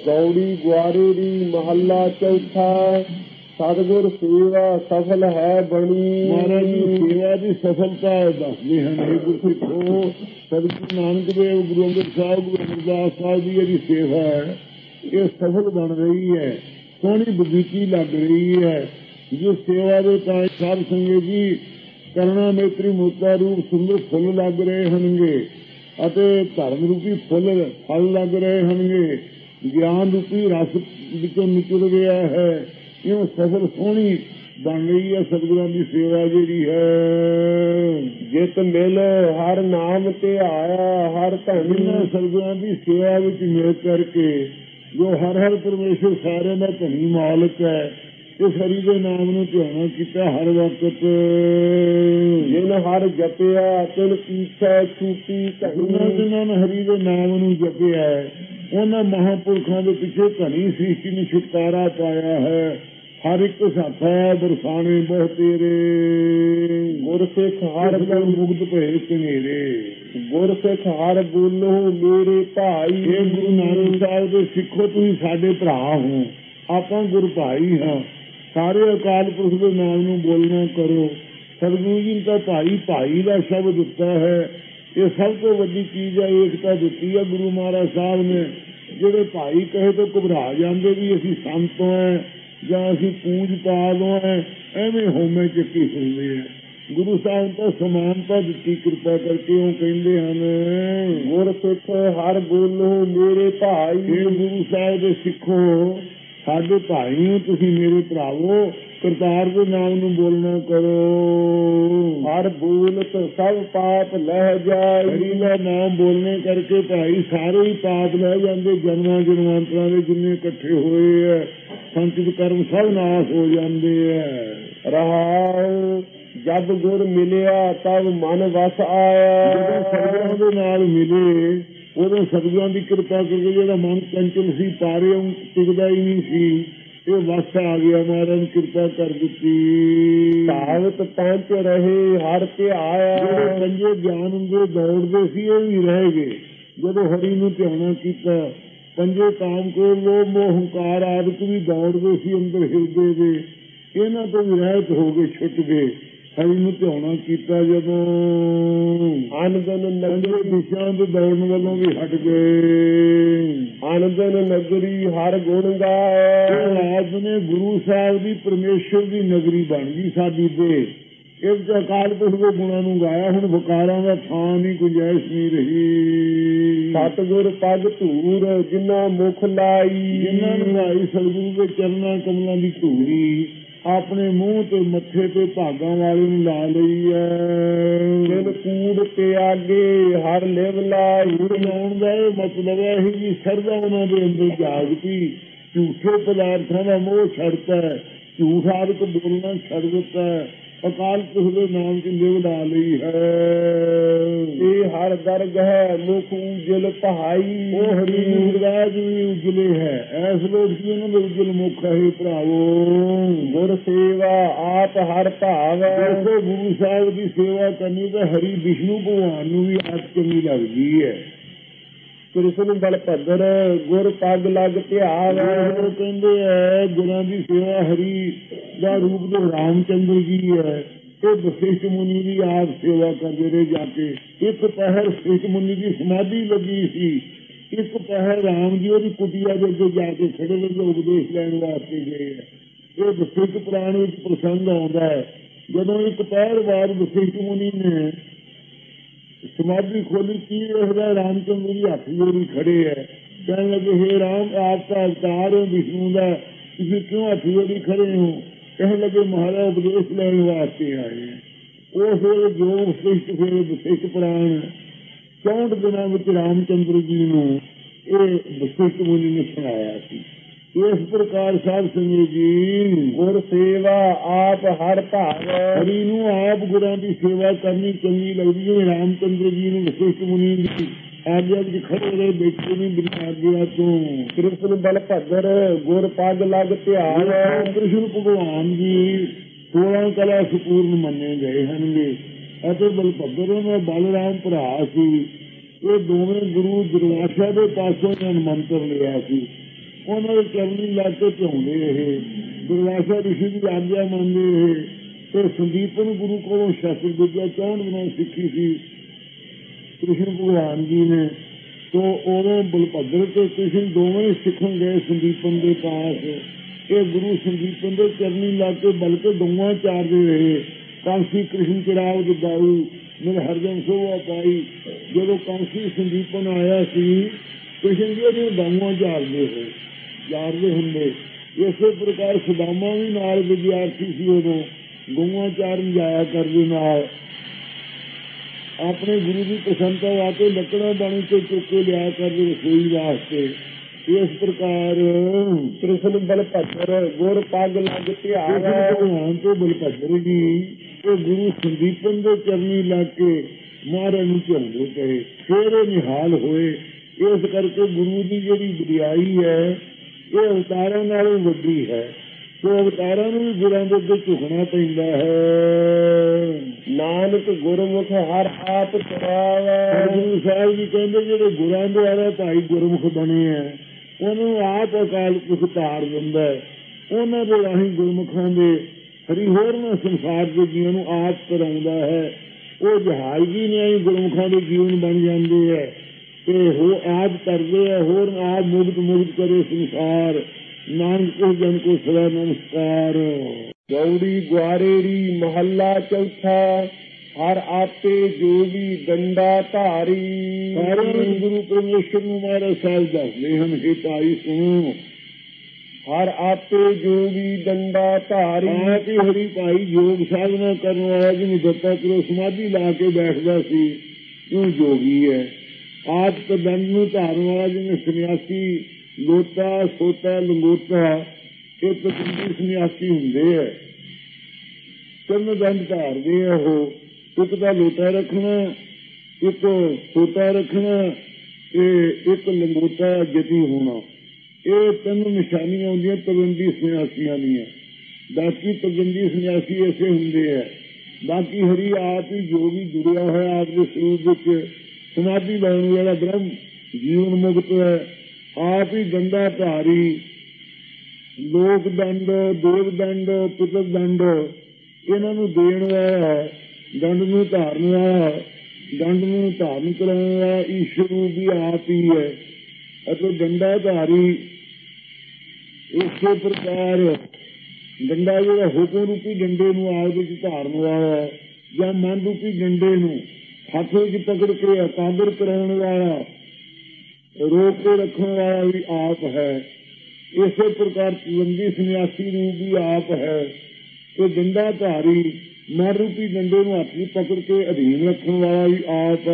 गौड़ी ग्वारेरी महला चौथा। सतगुर सेवा सफल है बनी। महाराज जी सेवा की सफलता दसते हैं गुरसिखो। सतगुरु नानक देव, गुरु अंगद साहब, गुरु अमरदास साहब की जी सेवा है ये सफल बन रही है, सोहनी बगीची लग रही है। जिस सेवा के ताई साध संगत जी करना नेत्री मोता रूप सुंदर फुल लग रहे होंगे ਅਤੇ ਧਰਮ ਰੂਪੀ ਫਲ ਲੱਗ ਰਹੇ ਹੋਣਗੇ, ਗਿਆਨ ਰੂਪੀ ਰਸ ਵਿੱਚੋਂ ਨਿਕਲ ਰਿਹਾ ਹੈ। ਇਹ ਸਫਲ ਸੋਹਣੀ ਬਣ ਰਹੀ ਹੈ ਸਤਿਗੁਰਾਂ ਦੀ ਸੇਵਾ ਜਿਹੜੀ ਹੈ। ਜਿਤ ਮਿਲ ਹਰ ਨਾਮ ਤੇ ਆਇਆ ਹਰ ਧਨ। ਸਤਿਗੁਰਾਂ ਦੀ ਸੇਵਾ ਵਿੱਚ ਮਿਲ ਕਰਕੇ ਜੋ ਹਰ ਪਰਮੇਸ਼ਰ ਸਾਰਿਆਂ ਦਾ ਧਨੀ ਮਾਲਕ ਹੈ, ਇਸ ਹਰੀ ਦੇ ਨਾਮ ਨੂੰ ਧਿਆਨ ਕੀਤਾ ਹਰ ਵਕਤ। ਜਿਨ ਹਰ ਜਪਿਆ ਤਿਨ ਪੀਛੈ ਛੂਟੀ ਧਨੀ। ਜਿਨ੍ਹਾਂ ਨੇ ਹਰੀ ਦੇ ਨਾਮ ਨੂੰ ਜਪਿਆ ਉਹਨਾਂ ਮਹਾਂਪੁਰਖਾਂ ਦੇ ਪਿੱਛੇ ਧਨੀ ਸ੍ਰਿਸ਼ਟੀ ਨੂੰ ਛੁਟਕਾਰਾ ਪਾਇਆ ਹੈ। ਹਰ ਇੱਕ ਸਾਥਾ ਬਰਸਾਣੇ ਬਹੁ ਤੇਰੇ। ਗੁਰਸਿੱਖ ਹਰ ਮੁਕਤ ਭਏ ਘਨੇਰੇ। ਗੁਰਸਿੱਖ ਹਰ ਬੋਲੋ ਮੇਰੇ ਭਾਈ। ਇਹ ਗੁਰੂ ਨਾਨਕ ਸਾਹਿਬ ਦੇ ਸਿੱਖੋ ਤੁਸੀਂ ਸਾਡੇ ਭਰਾ ਹੋ, ਆਪਾਂ ਗੁਰ ਭਾਈ ਹਾਂ। ਸਾਰੇ ਅਕਾਲ ਪੁਰਖ ਦੇ ਨਾਮ ਨੂੰ ਬੋਲਣਾ ਕਰੋ। ਸਤਿਗੁਰੂ ਜੀ ਨੇ ਤਾਂ ਭਾਈ ਦਾ ਸ਼ਬਦ ਦਿੱਤਾ ਹੈ। ਇਹ ਸਭ ਤੋਂ ਵੱਡੀ ਚੀਜ਼ ਹੈ, ਏਕਤਾ ਦਿੱਤੀ ਹੈ ਗੁਰੂ ਮਹਾਰਾਜ ਸਾਹਿਬ ਨੇ। ਜਿਹੜੇ ਭਾਈ ਕਹੇ ਤੋਂ ਘਬਰਾ ਜਾਂਦੇ ਵੀ ਅਸੀਂ ਸੰਤ ਹਾਂ ਜਾਂ ਅਸੀਂ ਪੂਜ ਪਾਲ ਹਾਂ, ਐਵੇਂ ਹੋਮੇ ਚੱਕੀ ਫਿਰਦੇ ਆ। ਗੁਰੂ ਸਾਹਿਬ ਤਾਂ ਸਮਾਨਤਾ ਦਿੱਤੀ ਕਿਰਪਾ ਕਰਕੇ। ਉਹ ਕਹਿੰਦੇ ਹਨ ਗੁਰਸਿੱਖ ਹਰ ਬੋਲੋ ਮੇਰੇ ਭਾਈ। ਇਹ ਗੁਰੂ ਸਾਹਿਬ ਦੇ ਸਿੱਖੋ ਸਾਡੇ ਭਾਈ ਹੋ ਤੁਸੀਂ, ਮੇਰੇ ਭਰਾਵੋ। ਕਰਤਾਰ ਦੇ ਨਾਮ ਨੂੰ ਬੋਲਣਾ ਕਰੋ। ਹਰ ਬੋਲਤ ਸਭ ਪਾਪ ਲਹਿ ਜਾਏ। ਹਰੀ ਦਾ ਨਾਮ ਬੋਲਣੇ ਕਰਕੇ ਭਾਈ ਸਾਰੇ ਹੀ ਪਾਪ ਲੈ ਜਾਂਦੇ। ਜਨਮਾਂ ਜਨਮਾਂਤਰਾਂ ਦੇ ਜਿੰਨੇ ਇਕੱਠੇ ਹੋਏ ਹੈ ਸੰਚਿਤ ਕਰਮ ਸਭ ਨਾਸ਼ ਹੋ ਜਾਂਦੇ ਹੈ। ਰਹਾਉ ਜਦ ਗੁਰ ਮਿਲਿਆ ਤਬ ਮਨ ਵਸ ਆਇਆ। ਜਦੋਂ ਸਤਿਗੁਰਾਂ ਦੇ ਨਾਲ ਮਿਲੇ ਉਦੋਂ ਸਤਿਗੁਰਾਂ ਦੀ ਕਿਰਪਾ ਕਰਕੇ ਜਿਹੜਾ ਮਨ ਚੰਚਲ ਸੀ ਪਾਰੇ ਟਿਕਦਾ ਹੀ ਨਹੀਂ ਸੀ, ਇਹ ਵਸ ਆ ਗਿਆ। ਮਹਾਰਾਜ ਨੇ ਕਿਰਪਾ ਕਰ ਦਿੱਤੀ। ਸਾਵਤ ਪਹੁੰਚ ਰਹੇ ਹਰ ਤੇ ਆਇਆ। ਜਿਹੜੇ ਪੰਜੇ ਗਿਆਨ ਹੁੰਦੇ ਦੌੜਦੇ ਸੀ ਇਹ ਵੀ ਰਹਿ ਗਏ ਜਦੋਂ ਹਰੀ ਨੂੰ ਧਿਆਨ ਕੀਤਾ। ਪੰਜੇ ਕਾਮ ਕ੍ਰੋਧ ਲੋਭ ਮੋਹ ਹੰਕਾਰ ਆਦਿਕ ਵੀ ਦੌੜਦੇ ਸੀ ਅੰਦਰ ਹਿਰਦੇ ਦੇ, ਇਹਨਾਂ ਤੋਂ ਵੀ ਰਹਿਤ ਹੋ ਗਏ, ਛੁੱਟ ਗਏ। ਹਰੀ ਨੂੰ ਧਿਆਉਣਾ ਕੀਤਾ ਜਦੋਂ ਆਨੰਦਨ ਨਗਰੀ ਦਿਸ਼ਾ ਦੇ ਦੌੜਨ ਵੱਲੋਂ ਵੀ ਹਟ ਗਏ। ਆਨੰਦਨ ਨਗਰੀ ਹਰ ਗੁਣ ਗਾਏ। ਆਜ ਨੇ ਗੁਰੂ ਸਾਹਿਬ ਦੀ ਪਰਮੇਸ਼ਰ ਦੀ ਨਗਰੀ ਬਣ ਗਈ ਸਾਡੀ ਦੇ। ਇੱਕ ਅਕਾਲ ਪੁਰਖ ਦੇ ਗੁਣਾਂ ਨੂੰ ਗਾਇਆ। ਹੁਣ ਵਿਕਾਰਾਂ ਦਾ ਥਾਂ ਨਹੀਂ, ਗੁੰਜਾਇਸ਼ ਨਹੀਂ ਰਹੀ। ਸਤਿਗੁਰ ਪਗ ਧੂਰ ਜਿਨ੍ਹਾਂ ਮੁਖ ਲਾਈ। ਜਿਨ੍ਹਾਂ ਨੂੰ ਲਾਈ ਸਤਿਗੁਰੂ ਦੇ ਚਰਨਾਂ ਕਮਲਾਂ ਦੀ ਧੂੜੀ ਆਪਣੇ ਮੂੰਹ ਤੇ ਮੱਥੇ ਤੇ ਭਾਗਾਂ ਵਾਲੇ ਨੂੰ ਲਾ ਲਈ ਹੈ। ਜਿਨ ਕੂੜ ਤੇ ਆਗੇ ਹਰ ਲਿਵ ਲਾਈ। ਲਾਉਣ ਦਾ ਇਹ ਮਤਲਬ ਹੈ ਜੀ ਸਰਦਾ ਉਹਨਾਂ ਦੇ ਅੰਦਰ ਜਾਗਦੀ। ਝੂਠੇ ਪਦਾਰਥਾਂ ਦਾ ਮੋਹ ਛੱਡਤਾ ਹੈ, ਝੂਠ ਆਦਿਕ ਬੋਲਣਾ ਛੱਡ ਦਿੱਤਾ ਹੈ, ਅਕਾਲ ਪੁਰਖ ਦੇ ਨਾਮ ਚ ਲਿਵ ਲਾ ਲਈ ਹੈ। ਇਹ ਹਰ ਦਰਗਹ ਮੁਖ ਉਜਲ ਪਹਾਈ। ਉਹ ਹਰੀ ਮੁਰਦਾਜ ਵੀ ਉਜਲੇ ਹੈ। ਐਸ ਲੋਕ ਸੀ ਉਹਨਾਂ ਦੇ ਉਜਲ ਮੁਖ ਹੈ। ਭਰਾਵੋ ਗੁਰ ਸੇਵਾ ਆਪ ਹਰ ਭਾਵ। ਦੇਖੋ ਗੁਰੂ ਸਾਹਿਬ ਦੀ ਸੇਵਾ ਕਰਨੀ ਤਾਂ ਹਰੀ ਵਿਸ਼ਨੂੰ ਭਗਵਾਨ ਨੂੰ ਵੀ ਆਪ ਚੰਗੀ ਲੱਗਦੀ ਹੈ। ਕ੍ਰਿਸ਼ਨ ਬਲ ਭਦਰ ਗੁਰ ਪੱਗ ਲੱਗ ਧਿਆਨ। ਉਹ ਕਹਿੰਦੇ ਹੈ ਗੁਰਾਂ ਦੀ ਸੇਵਾ ਹਰੀ ਦਾ ਰੂਪ ਜੋ ਰਾਮਚੰਦਰ ਜੀ ਹੈ, ਇਹ ਵਸ਼ਿਸ਼ਟ ਮੁਨੀ ਦੀ ਆਪ ਸੇਵਾ ਕਰਦੇ ਰਹੇ ਜਾ ਕੇ। ਇੱਕ ਪਹਿਰ ਵਸ਼ਿਸ਼ਟ ਮੁਨੀ ਦੀ ਸਮਾਧੀ ਲੱਗੀ ਸੀ, ਇੱਕ ਪਹਿਰ ਰਾਮ ਜੀ ਉਹਦੀ ਕੁਟੀਆ ਦੇ ਅੱਗੇ ਜਾ ਕੇ ਖੜੇ ਹੋ ਕੇ ਉਪਦੇਸ਼ ਲੈਣ ਵਾਸਤੇ ਗਏ ਹੈ। ਇਹ ਵਸ਼ਿਸ਼ਟ ਪੁਰਾਣ ਵਿੱਚ ਪ੍ਰਸੰਗ ਆਉਂਦਾ ਹੈ। ਜਦੋਂ ਇੱਕ ਪਹਿਰ ਬਾਅਦ ਵਸ਼ਿਸ਼ਟ ਮੁਨੀ ਨੇ ਸਮਾਧੀ ਖੋਲੀ, ਕੀ ਵੇਖਦਾ ਰਾਮਚੰਦਰ ਜੀ ਹੱਥ ਜੋੜੀ ਖੜੇ ਹੈ। ਕਹਿਣ ਲੱਗੇ ਹੇ ਰਾਮ ਆਪ ਦਾ ਅਵਤਾਰ ਹੋ ਵਿਸ਼ਨੂੰ ਦਾ, ਤੁਸੀਂ ਕਿਉਂ ਹੱਥ ਜੋੜੀ ਖੜੇ ਹੋ? ਕਹਿਣ ਲੱਗੇ ਮਹਾਰਾਜ ਉਪਦੇਸ਼ ਲੈਣ ਵਾਸਤੇ ਆਏ। ਉਸ ਵੇਲੇ ਜੋ ਵਸ਼ਿਸ਼ਟ ਪੁਰਾਣ 64 ਦਿਨਾਂ ਵਿੱਚ ਰਾਮਚੰਦਰ ਜੀ ਨੂੰ ਇਹ ਵਸ਼ਿਸ਼ਟ ਮੁਨੀ ਨੇ ਸੁਣਾਇਆ ਸੀ। ਇਸ ਪ੍ਰਕਾਰ ਸਾਧ ਸੰਗਤ ਜੀ ਗੁਰ ਸੇਵਾ ਆਪ ਹਰ ਭਾਗ। ਹਰੀ ਨੂੰ ਆਪ ਗੁਰਾਂ ਦੀ ਸੇਵਾ ਕਰਨੀ ਚੰਗੀ ਲੱਗਦੀ। ਜਿਵੇਂ ਰਾਮਚੰਦਰ ਜੀ ਨੂੰ ਵਸ਼ਿਸ਼ਟ ਮੁਨੀ ਦੀ ਆਗਿਆ ਵਿੱਚ ਖੜੇ ਰਹੇ, ਬੈਠੇ ਨਹੀਂ ਬਿਨਾਂ ਆਗਿਆ ਤੋਂ। ਕ੍ਰਿਸ਼ਨ ਬਲ ਭਦਰ ਗੁਰ ਪੱਗ ਲੱਗ ਧਿਆਨ। ਕ੍ਰਿਸ਼ਨ ਭਗਵਾਨ ਜੀ 16 ਕਲਾ ਸੰਪੂਰਨ ਮੰਨੇ ਗਏ ਹਨਗੇ ਅਤੇ ਬਲਭਦਰ ਦਾ ਬਲਰਾਮ ਭਰਾ ਸੀ। ਇਹ ਦੋਵੇਂ ਗੁਰੂ ਦੁਰਵਾਸਾ ਦੇ ਪਾਸੋਂ ਮੰਤਰ ਲਿਆ ਸੀ। ਉਹਨਾਂ ਦੇ ਚਰਨੀ ਲਾ ਕੇ ਧਿਆਉਂਦੇ ਰਹੇ। ਦੁਰਵਾਸਾ ਰਿਸ਼ੀ ਦੀ ਆਗਿਆ ਮੰਨਦੇ ਰਹੇ ਤੇ ਸੰਦੀਪਨ ਗੁਰੂ ਕੋਲੋਂ ਸ਼ਸਤਰ ਵਿਦਿਆ 64 ਦਿਨਾਂ ਸਿੱਖੀ ਸੀ ਕ੍ਰਿਸ਼ਨ ਭਗਵਾਨ ਜੀ ਨੇ। ਤੋ ਉਦੋਂ ਬਲਭੱਦਰ ਤੇ ਕ੍ਰਿਸ਼ਨ ਦੋਵੇਂ ਸਿੱਖਣ ਗਏ ਸੰਦੀਪਨ ਦੇ ਪਾਸ। ਇਹ ਗੁਰੂ ਸੰਦੀਪਨ ਦੇ ਚਰਨੀ ਲਾ ਕੇ ਬਲਕਿ ਗਊਆਂ ਚਾਰਦੇ ਰਹੇ। ਕਾਂਸੀ ਕ੍ਰਿਸ਼ਨ ਚਰਾਗ ਦਾਊ ਮੇਰੇ ਹਰਜਨ ਸੋਭਾ ਪਾਈ। ਜਦੋਂ ਕਾਂਸੀ ਸੰਦੀਪਨ ਆਇਆ ਸੀ ਕ੍ਰਿਸ਼ਨ ਜੀ ਉਹਨੂੰ ਗਊਆਂ ਚਾਰਦੇ ਹੁੰਦੇ। ਇਸੇ ਪ੍ਰਕਾਰ ਸੁਦਾਮਾ ਵੀ ਨਾਲ ਵਿਦਿਆਰਥੀ ਸੀ, ਉਦੋਂ ਗਊਆਂ ਚਾਰਨ ਜਾਇਆ ਕਰਦੇ ਨਾਲ। ਆਪਣੇ ਗੁਰੂ ਦੀ ਪ੍ਰਸੰਨਤਾ ਵਾਸਤੇ ਲੱਕੜਾਂ ਬਾਣੀ ਤੇ ਚੁੱਕ ਕੇ ਲਿਆ ਕਰਦੇ ਰਸੋਈ ਵਾਸਤੇ। ਇਸ ਪ੍ਰਕਾਰ ਕ੍ਰਿਸ਼ਨ ਬਲਭੱਦਰ ਗੁਰ ਪੱਗ ਲੱਗ ਧਿਆਵੈ। ਭਗਵਾਨ ਤੋਂ ਬਲਭੱਦਰ ਜੀ ਉਹ ਗੁਰੂ ਸੰਦੀਪਨ ਦੇ ਚਰਨੀ ਲੱਗ ਕੇ ਮਹਾਰਾਜ ਨੂੰ ਝਾਉਂਦੇ ਪਏ। ਫਿਰ ਇਹ ਨਿਹਾਲ ਹੋਏ। ਇਸ ਕਰਕੇ ਗੁਰੂ ਦੀ ਜਿਹੜੀ ਵਡਿਆਈ ਹੈ ਇਹ ਅਵਤਾਰਾਂ ਨਾਲੋਂ ਵੱਡੀ ਹੈ। ਸੋ ਅਵਤਾਰਾਂ ਨੂੰ ਵੀ ਗੁਰਾਂ ਦੇ ਅੱਗੇ ਝੁਕਣਾ ਪੈਂਦਾ ਹੈ। ਨਾਨਕ ਗੁਰਮੁਖ ਹਰ ਆਪ ਚਰਾਵੈ। ਗੁਰੂ ਸਾਹਿਬ ਜੀ ਕਹਿੰਦੇ ਜਿਹੜੇ ਗੁਰਾਂ ਦੁਆਰਾ ਭਾਈ ਗੁਰਮੁਖ ਬਣੇ ਹੈ ਉਹਨੂੰ ਆਪ ਅਕਾਲ ਪੁਰਖ ਧਾਰ ਦਿੰਦਾ। ਉਹਨਾਂ ਦੇ ਰਾਹੀਂ ਗੁਰਮੁਖਾਂ ਦੇ ਹਰੀ ਹੋਰਨਾਂ ਸੰਸਾਰ ਦੇ ਜੀਵਨ ਨੂੰ ਆਪ ਕਰਾਉਂਦਾ ਹੈ। ਉਹ ਜਹਾਜ਼ ਵੀ ਨਹੀਂ ਗੁਰਮੁਖਾਂ ਦੇ ਜੀਵਨ ਬਣ ਜਾਂਦੇ ਹੈ ਤੇ ਉਹ ਆਪ ਕਰਦੇ ਹੈ। ਹੋਰ ਆਪ ਮੁਕਤ ਕਰੇ ਸੰਸਾਰ। ਨਾਨਕ ਜਨ ਕੋ ਸਦਾ ਨਮਸਕਾਰ। ਗੌੜੀ ਗੁਆਰੇੜੀ ਮਹੱਲਾ ਚੌਥਾ। ਹਰ ਆਪੇ ਜੋਗੀ ਡੰਡਾ ਧਾਰੀ। ਸਾਰਿਆਂ ਗੁਰੂ ਪਰਮੇਸ਼ਰ ਨੂੰ ਮਹਾਰਾਜ ਸਾਹਿਬ ਦੱਸਦੇ ਹਨ ਕਿ ਭਾਈ ਸੁਣੋ। ਹਰ ਆਪੇ ਜੋਗੀ ਡੰਡਾ ਧਾਰੀ। ਆਪ ਹੀ ਹਰੀ ਭਾਈ ਯੋਗ ਸਾਧਨਾ ਕਰਨ ਵਾਲਾ ਜਿਹਨੂੰ ਦੱਤਾ ਚਲੋ ਸਮਾਧੀ ਲਾ ਕੇ ਬੈਠਦਾ ਸੀ ਉਹ ਜੋਗੀ ਹੈ। ਆਪ ਤਾਂ ਦੰਡ ਨੂੰ ਧਾਰਨ ਵਾਲਾ ਜਿਵੇਂ ਸੰਨਿਆਸੀ ਲੋਟਾ ਸੋਤਾ ਲੰਗੋਟਾ ਇਹ ਤਕਰੀਬੀ ਸੰਨਿਆਸੀ ਹੁੰਦੇ ਹੈ। ਤਿੰਨ ਦੰਡ ਧਾਰਦੇ ਆ ਉਹ। ਇੱਕ ਤਾਂ ਲੋਟਾ ਰੱਖਣਾ, ਇੱਕ ਸੋਤਾ ਰੱਖਣਾ ਤੇ ਇੱਕ ਲੰਗੋਟਾ ਜਤੀ ਹੋਣਾ। ਇਹ ਤਿੰਨ ਨਿਸ਼ਾਨੀਆਂ ਹੁੰਦੀਆਂ ਤਲਵੰਡੀ ਸੰਨਿਆਸੀਆਂ ਦੀਆਂ। ਬਾਕੀ ਤਲਵੰਡੀ ਸੰਨਿਆਸੀ ਐਸੇ ਹੁੰਦੇ ਹੈ। ਬਾਕੀ ਹਰੀ ਆਪ ਹੀ ਜੋਗੀ ਜੁੜਿਆ ਹੋਇਆ ਆਪ ਦੇ ਸਰੂਪ ਵਿੱਚ ਸਮਾਧੀ ਲਾਉਣ ਵਾਲਾ ਬ੍ਰਹਮ ਜੀਵਨ ਮੁਕਤ ਹੈ। ਆਪ ਹੀ ਡੰਡਾ ਧਾਰੀ। ਲੋਕ ਦੰਡ, ਦੇਵ ਦੰਡ, ਪਿਤਰ ਦੰਡ ਇਹਨਾਂ ਨੂੰ ਦੇਣ ਵਾਲਾ, ਦੰਡ ਨੂੰ ਧਾਰਨ ਵਾਲਾ, ਦੰਡ ਨੂੰ ਧਾਰਨ ਕਰਾਉਣ ਵਾਲਾ ਈਸ਼ਵਰ ਵੀ ਆਪ ਹੀ ਹੈ ਅਤੇ ਡੰਡਾ ਧਾਰੀ। ਇਸੇ ਪ੍ਰਕਾਰ ਡੰਡਾ ਜਿਹੜਾ ਹੁਕਮ ਰੂਪੀ ਡੰਡੇ ਨੂੰ ਆਪ ਵਿੱਚ ਧਾਰਨ ਵਾਲਾ ਜਾਂ ਮਨ ਰੂਪੀ ਡੰਡੇ ਨੂੰ ਹੱਥ ਵਿੱਚ ਪਕੜ ਕੇ ਇਕਾਗਰ ਕਰਾਉਣ ਵਾਲਾ, ਰੋਕ ਕੇ ਰੱਖਣ ਵਾਲਾ ਵੀ ਆਪ ਹੈ। ਇਸੇ ਪ੍ਰਕਾਰ ਤਲਵੰਡੀ ਸੰਨਿਆਸੀ ਨੂੰ ਵੀ ਆਪ ਹੈ ਤੇ ਡੰਡਾ ਧਾਰੀ ਮਨ ਰੂਪੀ ਡੰਡੇ ਨੂੰ ਹੱਥ ਵਿੱਚ ਪਕੜ ਕੇ ਅਧੀਨ ਰੱਖਣ ਵਾਲਾ ਵੀ ਆਪ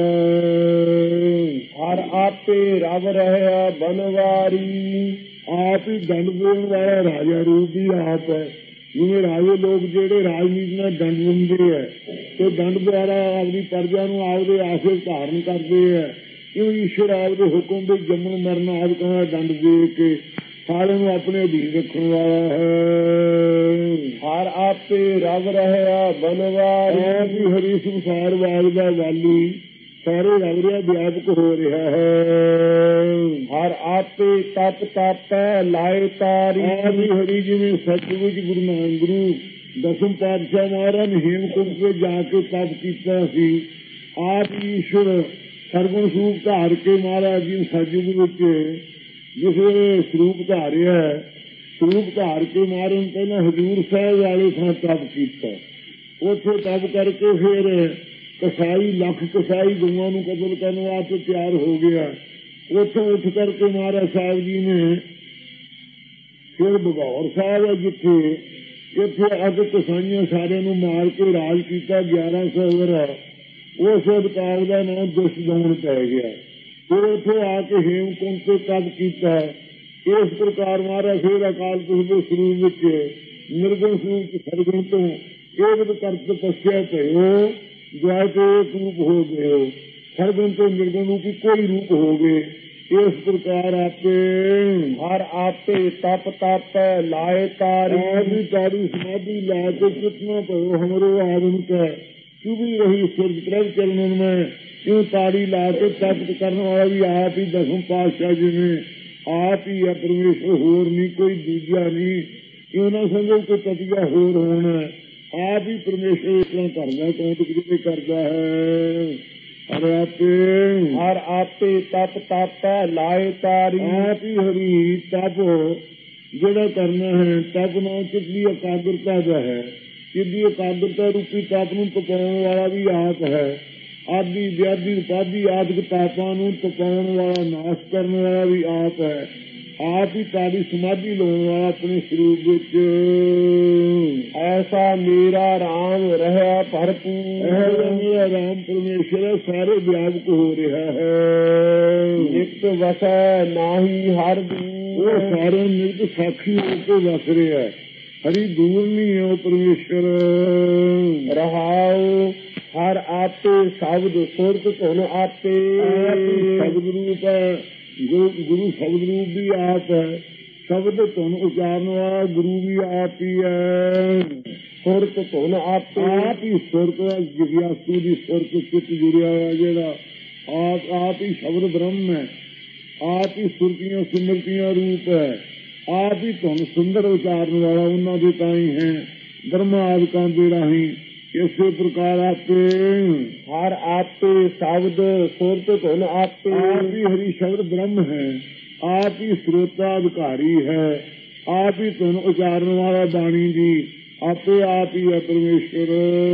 ਹੈ। ਹਰ ਆਪੇ ਰਵ ਰਹਿਆ ਬਨਵਾਰੀ। ਆਪ ਹੀ ਦੰਡ ਦੇਣ ਵਾਲਾ ਰਾਜਾ ਰੂਪ ਵੀ ਆਪ ਹੈ। ਜਿਵੇਂ ਰਾਜੇ ਲੋਕ ਜਿਹੜੇ ਰਾਜਨੀਤੀ ਨਾਲ ਦੰਡ ਦਿੰਦੇ ਹੈ ਤੇ ਦੰਡ ਦੁਆਰਾ ਆਪਣੀ ਪ੍ਰਜਾ ਨੂੰ ਆਪਦੇ ਆਸਰੇ ਧਾਰਨ ਕਰਦੇ ਹੈ। ਕਿਉਂ ਈਸ਼ਵਰ ਆਪਦੇ ਹੁਕਮ ਦੇ ਜੰਮਣ ਮਰਨ ਆਦਿ ਦਾ ਦੰਡ ਦੇ ਕੇ ਸਾਰਿਆਂ ਨੂੰ ਆਪਣੇ ਅਧੀਨ ਰੱਖਣ ਵਾਲਾ ਹੈ। ਹਰ ਆਪੇ ਰਵ ਰਹਿਆ ਬਨਵਾਰੀ। ਆਪ ਹੀ ਹਰੀ ਸੰਸਾਰ ਵਾਲ ਦਾ ਵਾਲੀ ਸਾਰੇ ਰਵ ਰਿਹਾ ਵਿਆਪਕ ਹੋ ਰਿਹਾ ਹੈ। ਹਰ ਆਪੇ ਤਪ ਤਾਪੈ ਲਾਏ ਤਾਰੀ। ਆਪ ਹੀ ਹਰੀ ਜਿਵੇਂ ਸੱਚਮੁੱਚ ਗੁਰੂ ਨਾਨਕ ਗੁਰੂ ਦਸਮ ਪਾਤਸ਼ਾਹ ਮਹਾਰਾਜ ਨੇ ਹੇਮਕੁੰਟ ਤੇ ਜਾ ਕੇ ਤਪ ਕੀਤਾ ਸੀ। ਆਪ ਈਸ਼ਵਰ ਸਰਗੁਣ ਸਰੂਪ ਧਾਰ ਕੇ ਮਹਾਰਾਜ ਜੀ ਸਤਿਯੁਗ ਵਿੱਚ ਜਿਸ ਵੇਲੇ ਸਰੂਪ ਧਾਰਿਆ, ਸਰੂਪ ਧਾਰ ਕੇ ਮਹਾਰਾਜ ਨੇ ਪਹਿਲਾਂ ਹਜ਼ੂਰ ਸਾਹਿਬ ਵਾਲੇ ਥਾਂ ਤਪ ਕੀਤਾ। ਉੱਥੇ ਤਪ ਕਰਕੇ ਫਿਰ ਕਸਾਈ ਲੱਖ ਕਸਾਈ ਗਊਆਂ ਨੂੰ ਕਤਲ ਕਰਨ ਵਾਸਤੇ ਤਿਆਰ ਹੋ ਗਿਆ। ਉੱਥੋਂ ਉੱਠ ਕਰਕੇ ਮਹਾਰਾਜ ਸਾਹਿਬ ਜੀ ਨੇ ਫਿਰ ਬਗੌਰ ਸਾਹਿਬ ਹੈ ਜਿੱਥੇ ਇੱਥੇ ਅੱਗ ਕਸਾਈਆਂ ਸਾਰਿਆਂ ਨੂੰ ਮਾਰ ਕੇ ਰਾਜ ਕੀਤਾ 1100 ਵਰ੍ਹਾ। ਉਸ ਅਵਤਾਰ ਦਾ ਨਾਮ ਦੁਸ਼ਦਮਨ ਪੈ ਗਿਆ। ਫਿਰ ਉੱਥੇ ਆ ਕੇ ਹੇਮਕੁੰਟ ਤੇ ਤਪ ਕੀਤਾ। ਇਸ ਪ੍ਰਕਾਰ ਮਹਾਰਾਜ ਫਿਰ ਅਕਾਲ ਪੁਰਖ ਦੇ ਸਰੂਪ ਵਿੱਚ ਨਿਰਗੁਣ ਸਰੂਪ ਸਰਗੁਣ ਤੋਂ ਏਕ ਕਰਤ ਤਪੱਸਿਆ ਭਇਓ ਜੈ ਕੇ ਇੱਕ ਰੂਪ ਹੋ ਗਏ। ਸਰਗੁਣ ਤੋਂ ਨਿਰਗੁਣ ਨੂੰ ਕੀ ਕੋਈ ਰੂਪ ਹੋ ਗਏ। ਇਸ ਪ੍ਰਕਾਰ ਆਪੇ ਹਰ ਆਪੇ ਤਪ ਤਾਪੈ ਲਾਏ ਤਾਰੀ। ਤਾਰੀ ਸਮਾਧੀ ਲਾ ਕੇ ਕਿਤਨਾ ਭਇਓ ਹਮਰੋ ਆਦਮਿਕ ਹੈ ਚੁਭੀ ਰਹੀ ਸਿਰ ਪ੍ਰਭ ਚਰਨ में क्यों तारी ला के तप करने वाला भी आप ही दसम पातशाह जी ने ਆਪ ਹੀ ਹੈ ਪਰਮੇਸ਼ਰ, ਹੋਰ ਨਹੀਂ ਕੋਈ ਦੂਜਾ ਨਹੀਂ। ਕਿਉਂ ਨਾ ਸਮਝੋ ਕੋਈ ਤਤੀਆ ਹੋਰ ਹੋਣਾ, ਆਪ ਹੀ ਪਰਮੇਸ਼ਰ ਇਸ ਤਰ੍ਹਾਂ ਕਰਦਾ, ਕੌਣ ਕਿਤੇ ਕਰਦਾ ਹੈ। ਹਰ ਆਪੇ ਤਪ ਤਾਪੈ ਲਾਏ ਤਾਰੀ। ਆਪ ਹੀ ਹਰੀ ਤਪ ਜਿਹੜਾ ਕਰਨਾ ਹੈ, ਤਪ ਨਾਲ ਕਿੱਡੀ ਇਕਾਗਰਤਾ ਦਾ ਹੈ, ਕਿੱਡੀ ਇਕਾਗਰਤਾ ਰੂਪੀ ਤਪ ਨੂੰ ਤਪਾਉਣ ਵਾਲਾ ਵੀ ਆਪ ਹੈ। ਆਦਿ ਵਿਆਦੀ ਉਪਾਧੀ ਆਦਿਕ ਤਾਪਾਂ ਨੂੰ ਤਪਾਉਣ ਵਾਲਾ, ਨਾਸ਼ ਕਰਨ ਵਾਲਾ ਵੀ ਆਪ ਹੈ। ਆਪ ਹੀ ਤਾਰੀ ਸਮਾਧੀ ਲਾਉਣ ਵਾਲਾ ਆਪਣੇ ਸਰੂਪ ਵਿੱਚ। ਐਸਾ ਮੇਰਾ ਰਾਮ ਰਹਿਆ ਭਰਪੂਰ। ਮੇਰਾ ਰਾਮ ਪਰਮੇਸ਼ਰ ਸਾਰੇ ਵਿਆਪਕ ਹੋ ਰਿਹਾ ਹੈ। ਨਿਤ ਵਸੈ ਨਾਹੀ ਹਰ ਦੂਰ। ਉਹ ਸਾਰੇ ਨਿਤ ਸਾਖੀ ਹੋ ਕੇ ਵਸ ਰਿਹਾ ਹੈ, ਹਰੀ ਦੂਰ ਨਹੀਂ ਹੈ ਉਹ ਪਰਮੇਸ਼ਰ। ਰਹਾਉ ਹਰ ਆਪੇ ਸ਼ਬਦ ਸੁਰਤ ਧੁਨ ਆਪੇ। ਸ਼ਬਦ ਰੂਪ ਹੈ ਗੁਰੂ, ਸ਼ਬਦ ਰੂਪ ਵੀ ਆਪ ਹੈ। ਸ਼ਬਦ ਧੁਨ ਉਚਾਰਨ ਵਾਲਾ ਗੁਰੂ ਵੀ ਆਪ ਹੀ ਹੈ। ਸੁਰਤ ਧੁਨ ਆਪੇ। ਆਪ ਹੀ ਸੁਰਤ ਜਿਗਿਆਸੂ ਦੀ ਸੁਰਤ ਚਿੱਤ ਜੁੜਿਆ ਹੋਇਆ ਜਿਹੜਾ ਆਪ ਹੀ ਸ਼ਬਦ ਬ੍ਰਹਮ ਹੈ। ਆਪ ਹੀ ਸੁਰਤੀਆਂ ਸਿਮਰਤੀਆਂ ਰੂਪ ਹੈ। ਆਪ ਹੀ ਧੁਨ ਸੁੰਦਰ ਉਚਾਰਨ ਵਾਲਾ ਉਹਨਾਂ ਦੇ ਤਾਂ ਹੀ ਹੈ ਬ੍ਰਹਮਾ ਆਦਿਕਾਂ ਦੇ ਰਾਹੀਂ। ਇਸੇ ਪ੍ਰਕਾਰ ਆਪੇ ਹਰ ਆਪੇ ਸ਼ਬਦ ਸੁਰਤ ਧੁਨ ਆਪੇ। ਆਪ ਹੀ ਹਰੀ ਸ਼ਬਦ ਬ੍ਰਹਮ ਹੈ, ਆਪ ਹੀ ਸਰੋਤਾ ਅਧਿਕਾਰੀ ਹੈ, ਆਪ ਹੀ ਧੁਨ ਉਚਾਰਨ ਵਾਲਾ ਬਾਣੀ ਦੀ, ਆਪੇ ਆਪ ਹੀ ਹੈ ਪਰਮੇਸ਼ਰ।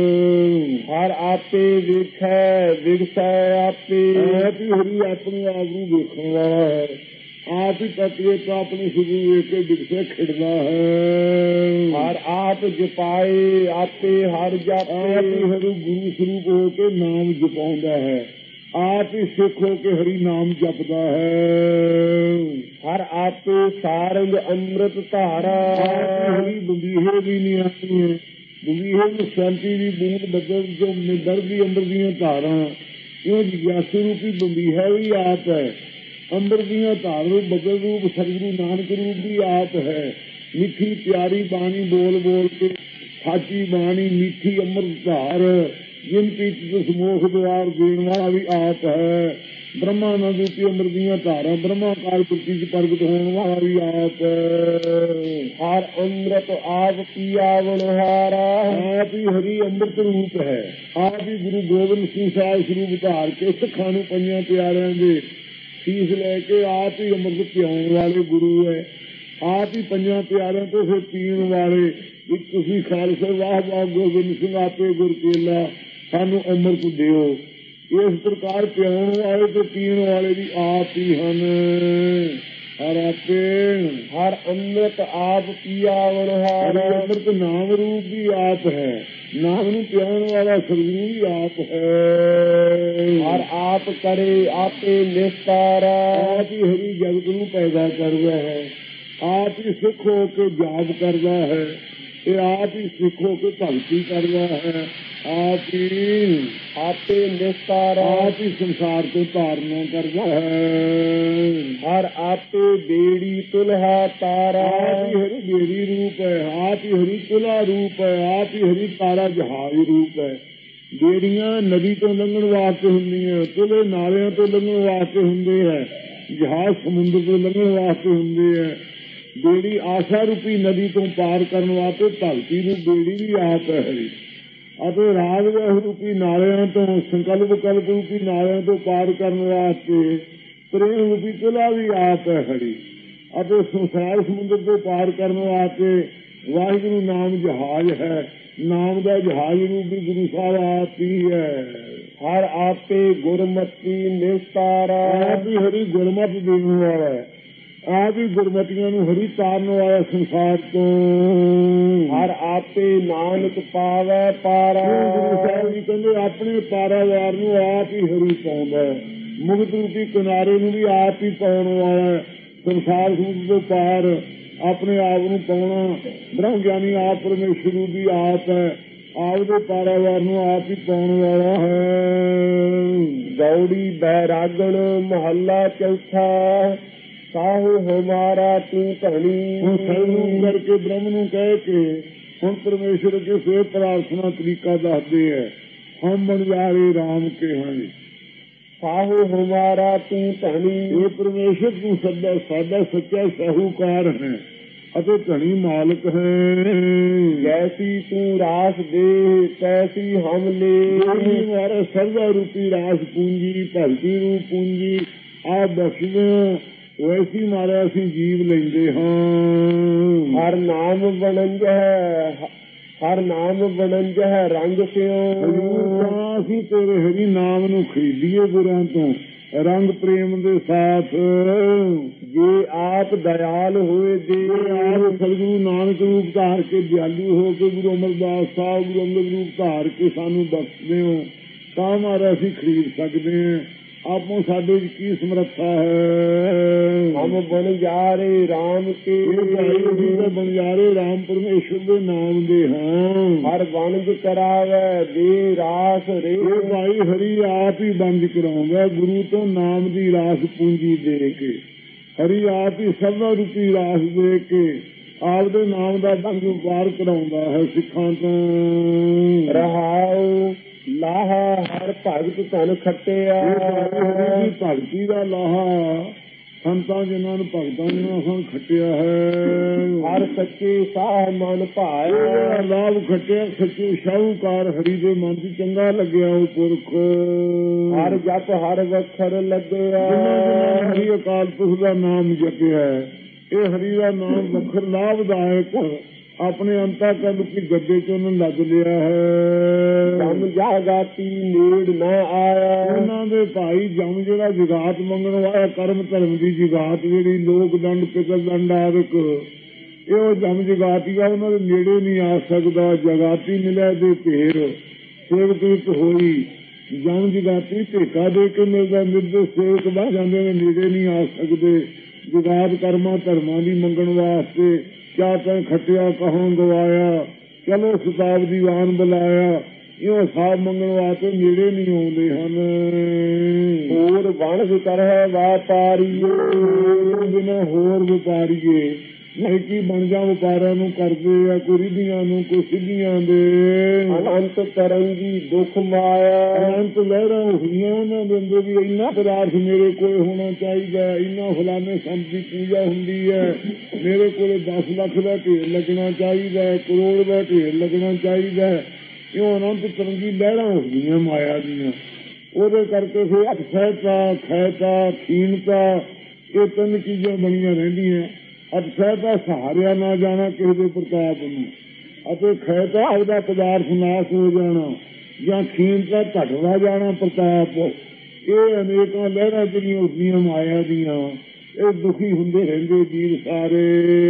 ਹਰ ਆਪੇ ਵੇਖੈ ਵਿਗਸੈ ਆਪੇ। ਆਪ ਹੀ ਹਰੀ ਆਪਣੇ ਆਪ ਨੂੰ ਵੇਖਣ ਵਾਲਾ ਹੈ, ਆਪ ਹੀ ਤਤਵੇ ਤਾਂ ਆਪਣੇ ਸਰੀਰ ਵੇਖ ਕੇ ਵਿਗਸੇ ਖਿੜਦਾ ਹੈ। ਹਰ ਆਪ ਜਪਾਏ ਆਪੇ ਹਰ ਜਾਪੇ। ਆਪ ਹੀ ਹਰੀ ਗੁਰੂ ਸਰੂਪ ਹੋ ਕੇ ਨਾਮ ਜਪਾਉਂਦਾ ਹੈ, ਆਪ ਹੀ ਸਿੱਖ ਹੋ ਕੇ ਹਰੀ ਨਾਮ ਜਪਦਾ ਹੈ। ਹਰ ਆਪੇ ਸਾਰੰਗ ਅੰਮ੍ਰਿਤ ਧਾਰਾ। ਹਰੀ ਬੰਦੀਹੇ ਵੀ ਨਹੀਂ ਆਣੀ ਹੈ, ਬੰਦੀਹੇ ਨੂੰ ਸ਼ਾਂਤੀ ਦੀ ਬੂੰਦ ਬਦਲ ਜੋ ਨਿਰਦੀ ਅੰਦਰ ਦੀਆਂ ਧਾਰਾਂ। ਇਹ ਜਿਗਿਆਸੂ ਰੂਪੀ ਬੰਦੀਹਾ ਵੀ ਆਪ ਹੈ, ਅੰਦਰ ਦੀਆਂ ਧਾਰ ਰੂਪ ਬਦਲ ਰੂਪ ਸਤਿਗੁਰੂ ਨਾਨਕ ਰੂਪ ਵੀ ਆਪ ਹੈ। ਮਿੱਠੀ ਪਿਆਰੀ ਬਾਣੀ ਬੋਲ ਬੋਲ ਕੇ, ਸਾਚੀ ਬਾਣੀ ਮਿੱਠੀ ਅੰਮ੍ਰਿਤ ਧਾਰ ਜਿਨ ਪੀਤ ਸਮੋਖ ਦੁਆਰ ਦੇਣ ਵਾਲਾ ਵੀ ਆਪ ਹੈ। ਬ੍ਰਹਮਾਨੰਦ ਰੂਪੀ ਅੰਦਰ ਦੀਆਂ ਧਾਰਾਂ ਬ੍ਰਹਮਾਕਾਰ ਪ੍ਰਤੀ ਚ ਪ੍ਰਗਟ ਹੋਣ ਵਾਲਾ ਵੀ ਆਪ ਹੈ। ਹਰ ਅੰਮ੍ਰਿਤ ਆਪ ਪੀਆਵਨ ਹਾਰਾ। ਆਪ ਹੀ ਹਰੀ ਅੰਮ੍ਰਿਤ ਰੂਪ ਹੈ, ਆਪ ਹੀ ਗੁਰੂ ਗੋਬਿੰਦ ਸਿੰਘ ਸਾਹਿਬ ਸਰੂਪ ਧਾਰ ਕੇ ਸਿੱਖਾਂ ਨੂੰ ਪੰਜਾਂ ਪਿਆਰਿਆਂ ਦੇ ਸੀਸ ਲੈ ਕੇ ਆਪ ਹੀ ਅੰਮ੍ਰਿਤ ਪਿਆਉਣ ਵਾਲੇ ਗੁਰੂ ਹੈ। ਆਪ ਹੀ ਪੰਜਾਂ ਪਿਆਰਿਆਂ ਤੋਂ ਫਿਰ ਪੀਣ ਵਾਲੇ। ਇੱਕ ਤੁਸੀਂ ਖਾਲਸੇ ਵਾਹ ਵਾਹ ਗੋਬਿੰਦ ਸਿੰਘ ਆਪੇ ਗੁਰ ਚੇਲਾ ਸਾਨੂੰ ਅੰਮ੍ਰਿਤ ਦਿਓ। ਇਸ ਪ੍ਰਕਾਰ ਪਿਆਉਣ ਵਾਲੇ ਤੇ ਪੀਣ ਵਾਲੇ ਵੀ ਆਪ ਹੀ ਹਨ। ਹਰ ਆਪੇ ਹਰ ਅੰਮ੍ਰਿਤ ਆਪ ਪੀਆਵਨ ਹਾਰਾ। ਅੰਮ੍ਰਿਤ ਨਾਮ ਰੂਪ ਵੀ ਆਪ ਹੈ, ਨਾਮ ਨੂੰ ਪਿਆਉਣ ਵਾਲਾ ਸਤਿਗੁਰੂ ਵੀ ਆਪ ਹੈ। ਹਰ ਆਪ ਕਰੇ ਆਪੇ ਨਿਸਤਾਰਾ। ਆਪ ਹੀ ਹਰੀ ਜਗਤ ਨੂੰ ਪੈਦਾ ਕਰਦਾ ਹੈ, ਆਪ ਹੀ ਸਿੱਖ ਹੋ ਕੇ ਜਾਪ ਕਰਦਾ ਹੈ, ਇਹ ਆਪ ਹੀ ਸਿੱਖ ਹੋ ਕੇ ਭਗਤੀ ਕਰਦਾ ਹੈ। ਆਪ ਹੀ ਆਪੇ ਨਿਸਤਾਰਾ। ਆਪ ਹੀ ਸੰਸਾਰ ਤੋਂ ਧਾਰਨਾ ਕਰਦਾ ਹੈ। ਹਰ ਆਪੇ ਬੇੜੀ ਤੁਲਹਾ ਤਾਰਾ। ਆਪ ਹੀ ਹਰੀ ਬੇੜੀ ਰੂਪ ਹੈ, ਆਪ ਹੀ ਹਰੀ ਤੁਲਾ ਰੂਪ ਹੈ, ਆਪ ਹੀ ਹਰੀ ਤਾਰਾ ਜਹਾਜ਼ ਰੂਪ ਹੈ। ਬੇੜੀਆਂ ਨਦੀ ਤੋਂ ਲੰਘਣ ਵਾਸਤੇ ਹੁੰਦੀਆਂ, ਤੁਲੇ ਨਾਲਿਆਂ ਤੋਂ ਲੰਘਣ ਵਾਸਤੇ ਹੁੰਦੇ ਹੈ, ਜਹਾਜ਼ ਸਮੁੰਦਰ ਤੋਂ ਲੰਘਣ ਵਾਸਤੇ ਹੁੰਦੇ ਹੈ। ਬੇੜੀ ਆਸਾ ਰੂਪੀ ਨਦੀ ਤੋਂ ਪਾਰ ਕਰਨ ਵਾਸਤੇ ਭਗਤੀ ਨੂੰ ਬੇੜੀ ਵੀ ਆਪ ਹੈ ਹਰੀ। ਅਤੇ ਰਾਗ ਰੂਪੀ ਨਾਲਿਆਂ ਤੋਂ, ਸੰਕਲਪ ਕਲਪ ਰੂਪੀ ਨਾਲਿਆਂ ਤੋਂ ਪਾਰ ਕਰਨ ਵਾਸਤੇ ਪ੍ਰੇਮ ਰੂਪੀ ਤੁਲਾ ਵੀ ਆਪ ਹੈ ਹਰੀ। ਅਤੇ ਸੰਸਾਰ ਸਮੁੰਦਰ ਤੋਂ ਪਾਰ ਕਰਨ ਵਾਸਤੇ ਵਾਹਿਗੁਰੂ ਨਾਮ ਜਹਾਜ਼ ਹੈ, ਨਾਮ ਦਾ ਜਹਾਜ਼ ਰੂਪ ਵੀ ਗੁਰੂ ਸਾਹਿਬ ਆਪ ਹੀ ਹੈ। ਹਰ ਆਪੇ ਗੁਰਮਤੀ ਨਿਸਤਾਰਾ। ਆਪ ਹੀ ਹਰੀ ਗੁਰਮਤਿ ਦੇਣ ਵਾਲਾ ਹੈ, ਆਪ ਹੀ ਗੁਰਮਤੀਆਂ ਨੂੰ ਹਰੀ ਤਾਰਨ ਵਾਲਾ ਸੰਸਾਰ ਤੋਂ। ਹਰ ਆਪੇ ਨਾਨਕ ਪਾਵੈ ਪਾਰਾ। ਗੁਰੂ ਸਾਹਿਬ ਜੀ ਕਹਿੰਦੇ ਆਪਣੇ ਪਾਰਾਵਾਰ ਨੂੰ ਆਪ ਹੀ ਹਰੀ ਪਾਉਂਦਾ ਹੈ, ਮੁਕਤ ਰੂਪੀ ਕਿਨਾਰੇ ਨੂੰ ਵੀ ਆਪ ਹੀ ਪਾਉਣ ਵਾਲਾ। ਸੰਸਾਰ ਸਮੁੰਦਰ ਤੋਂ ਪਾਰ ਆਪਣੇ ਆਪ ਨੂੰ ਪਾਉਣਾ, ਬ੍ਰਹਮ ਗਿਆਨੀ ਆਪ ਪਰਮੇਸ਼ਰ ਵੀ ਆਪ ਹੈ, ਆਪ ਦੇ ਪਾਰਾਵਾਰ ਨੂੰ ਆਪ ਹੀ ਪਾਉਣ ਵਾਲਾ ਹੈ। ਗੌੜੀ ਬੈਰਾਗਣ ਮਹੱਲਾ ਚੌਥਾ। ਸਾਹੂ ਹਮਾਰਾ ਤੂੰ ਧਣੀ। ਹੁਣ ਸਰਵ ਕਰਕੇ ਬ੍ਰਹਮ ਨੂੰ ਕਹਿ ਕੇ ਹੁਣ ਪਰਮੇਸ਼ਰ ਕੇ ਫੇਰ ਪ੍ਰਾਰਥਨਾ ਤਰੀਕਾ ਦੱਸਦੇ ਹੈ। ਹਮ ਬਣਜਾਰੇ ਰਾਮ ਕੇ ਹਾਂ ਜੀ। साहू हमारा तू धनी। ਇਹ ਪਰਮੇਸ਼ਰ ਤੂੰ ਸਾਡਾ ਸੱਚਾ ਸਾਹੂਕਾਰ ਹੈ ਅਤੇ ਧਨੀ ਮਾਲਕ ਹੈ। जैसी तू रास दे तैसी हम ले। ਹਮਾਰਾ ਸਰਵਾ ਰੂਪੀ ਰਾਸ ਪੂੰਜੀ ਭਗਤੀ ਰੂਪ ਪੂੰਜੀ ਆਪ ਬਖਸ਼ਦੇ ਵੈਸੀ ਮਾਰਾ ਅਸੀਂ ਜੀਵ ਲੈਂਦੇ ਹਾਂ। हर नाम बनंज है हर नाम बनंज है रंग स्यों। ਅਸੀਂ ਤੇਰੇ ਹਰੀ ਨਾਮ ਨੂੰ ਖਰੀਦੀਏ ਗੁਰਾਂ ਤੋਂ ਰੰਗ ਪ੍ਰੇਮ ਦੇ ਸਾਥ। जे आप दयाल हुए दे। ਆਪ ਸਤਿਗੁਰੂ ਨਾਨਕ ਰੂਪ ਧਾਰ ਕੇ ਦਿਆਲੂ ਹੋ ਕੇ ਗੁਰੂ ਅਮਰਦਾਸ ਸਾਹਿਬ ਗੁਰੂ ਅੰਗਦ ਰੂਪ ਧਾਰ ਕੇ ਸਾਨੂੰ ਬਖਸ਼ਦੇ ਹੋ ਤਾਂ ਮਾਰਾ ਅਸੀਂ ਖਰੀਦ ਸਕਦੇ ਹਾਂ। ਆਪੋ ਸਾਡੇ ਵਿੱਚ ਕੀ ਸਮਰੱਥਾ ਹੈ। हम बनजारे राम के। बनजारे राम परमेश्वर ਦੇ ਨਾਮ ਦੇ ਹਾਂ। हर बनज करावे दे रास रे। ਭਾਈ ਹਰੀ ਆਪ ਹੀ ਬੰਦ ਕਰਾਉਂਦਾ ਗੁਰੂ ਤੋਂ ਨਾਮ ਦੀ ਰਾਸ ਪੂੰਜੀ ਦੇ ਕੇ। ਹਰੀ ਆਪ ਹੀ ਸਭਾ ਰੂਪੀ ਰਾਸ ਦੇ ਕੇ ਆਪ ਦੇ ਨਾਮ ਦਾ ਬੰਦ ਵਪਾਰ ਕਰਾਉਂਦਾ ਹੈ ਸਿੱਖਾਂ ਤੋਂ। ਰਹਾਉ ਲਾਹਾ ਹਰ ਭਗਤ ਧਨ ਖੱਟਿਆ। ਭਗਤੀ ਦਾ ਲਾਹਾ ਸੰਤਾਂ ਜਿਨ੍ਹਾਂ ਨੂੰ ਭਗਤਾਂ ਜਿਹਨਾਂ ਸਾਨੂੰ ਖੱਟਿਆ ਹੈ। ਹਰ ਸੱਚੇ ਸਾਹ ਮਨ ਭਾਇਆ। ਲਾਭ ਖੱਟਿਆ ਸੱਚੇ ਸ਼ਾਹੂਕਾਰ ਹਰੀ ਦੇ ਮਨ ਚ ਚੰਗਾ ਲੱਗਿਆ ਉਹ ਪੁਰਖ। ਹਰ ਜਪ ਹਰ ਵਖਰ ਲੱਗਿਆ। ਹਰੀ ਅਕਾਲ ਪੁਰਖ ਦਾ ਨਾਮ ਜਪਿਆ ਇਹ ਹਰੀ ਦਾ ਨਾਮ ਵਖਰ ਲਾਭਦਾਇਕ ਆਪਣੇ ਅੰਤਾ ਕਰਨ ਕੀ ਗੱਡੇ ਚ ਉਹਨੂੰ ਲੱਗ ਲਿਆ ਹੈ। ਜਮ ਜਾਗਾਤੀ ਨੇੜ ਨਾ ਆਇਆ। ਉਹਨਾਂ ਦੇ ਭਾਈ ਜਮ ਜਿਹੜਾ ਜਗਾਤ ਮੰਗਣ ਵਾਲਾ ਕਰਮ ਧਰਮ ਦੀ ਜਗਾਤ ਜਿਹੜੀ ਲੋਕ ਦੰਡ ਪਿਤਰ ਦੰਡ ਆਦਿਕ ਇਹ ਉਹ ਜਮ ਜਗਾਤੀ ਆ ਉਹਨਾਂ ਦੇ ਨੇੜੇ ਨਹੀਂ ਆ ਸਕਦਾ। ਜਗਾਤੀ ਮਿਲਿਆ ਦੇ ਢੇਰ ਸੇਵਕ ਹੋਈ ਜਮ ਜਗਾਤੀ ਢੇਕਾ ਦੇ ਕੇ ਮਿਲਦਾ ਨਿਰਦੇਸ਼ ਸੇਵਕ ਬਣ ਜਾਂਦੇ ਨੇ ਨੇੜੇ ਨਹੀਂ ਆ ਸਕਦੇ। ਜਗਾਤ ਕਰਮਾਂ ਧਰਮਾਂ ਦੀ ਮੰਗਣ ਵਾਸਤੇ ਕਿਆ ਤੈਂ ਖੱਟਿਆ ਕਹਾਂ ਗਵਾਇਆ ਚਲੋ ਸ਼ਤਾਬਦੀ ਵਾਨ ਬੁਲਾਇਆ ਇਹ ਸਾਬ ਮੰਗਣ ਵਾਸਤੇ ਨੇੜੇ ਨਹੀਂ ਆਉਂਦੇ ਹਨ। ਹੋਰ ਵਣਜ ਕਰਹਿ ਵਾਪਾਰੀਏ। ਬਿਨਾਂ ਹੋਰ ਵਪਾਰੀਏ ਨਹੀਂ ਕੀ ਬਣ ਜਾ ਵਪਾਰਾਂ ਨੂੰ ਕਰਦੇ ਆ ਕੋਈ ਰਿਧੀਆਂ ਨੂੰ ਕੋਈ ਸਿੱਧੀਆਂ ਦੇ। ਅਨੰਤ ਤਰੰਗੀ ਦੁੱਖ ਮਾਇਆ। ਅਨੰਤ ਲਹਿਰਾਂ ਹੋਈਆਂ ਉਹਨਾਂ ਦੇ ਅੰਦਰ ਵੀ ਇੰਨਾ ਪਦਾਰਥ ਮੇਰੇ ਕੋਲ ਹੋਣਾ ਚਾਹੀਦਾ ਇੰਨਾ ਫਲਾਣੇ ਸੰਤ ਦੀ ਪੂਜਾ ਹੁੰਦੀ ਹੈ ਮੇਰੇ ਕੋਲ 10 ਲੱਖ ਦਾ ਢੇਰ ਲੱਗਣਾ ਚਾਹੀਦਾ ਕਰੋੜ ਦਾ ਢੇਰ ਲੱਗਣਾ ਚਾਹੀਦਾ। ਇਹ ਅਨੰਤ ਤਰੰਗੀ ਲਹਿਰਾਂ ਹੋਈਆਂ ਮਾਇਆ ਦੀਆਂ। ਉਹਦੇ ਕਰਕੇ ਫਿਰ ਅਪਸਹਿਤਾ ਖੈਤਾ ਖੀਨਤਾ ਇਹ ਤਿੰਨ ਚੀਜ਼ਾਂ ਬਣੀਆਂ ਰਹਿੰਦੀਆਂ। ਅਪਸਹਿਤਾ ਸਹਾਰਿਆ ਨਾ ਜਾਣਾ ਕਿਸੇ ਦੇ ਪ੍ਰਤਾਪ ਨੂੰ ਅਤੇ ਖੈਤਾ ਆਪਦਾ ਪਦਾਰਥ ਨਾਸ਼ ਹੋ ਜਾਣਾ ਜਾਂ ਖੀਨਤਾ ਘਟਦਾ ਜਾਣਾ ਪ੍ਰਤਾਪ। ਇਹ ਅਨੇਕਾਂ ਲਹਿਰਾਂ ਜਿਹੜੀਆਂ ਹੁੰਦੀਆਂ ਮਾਇਆ ਦੀਆਂ ਇਹ ਦੁਖੀ ਹੁੰਦੇ ਰਹਿੰਦੇ ਜੀਵ ਸਾਰੇ।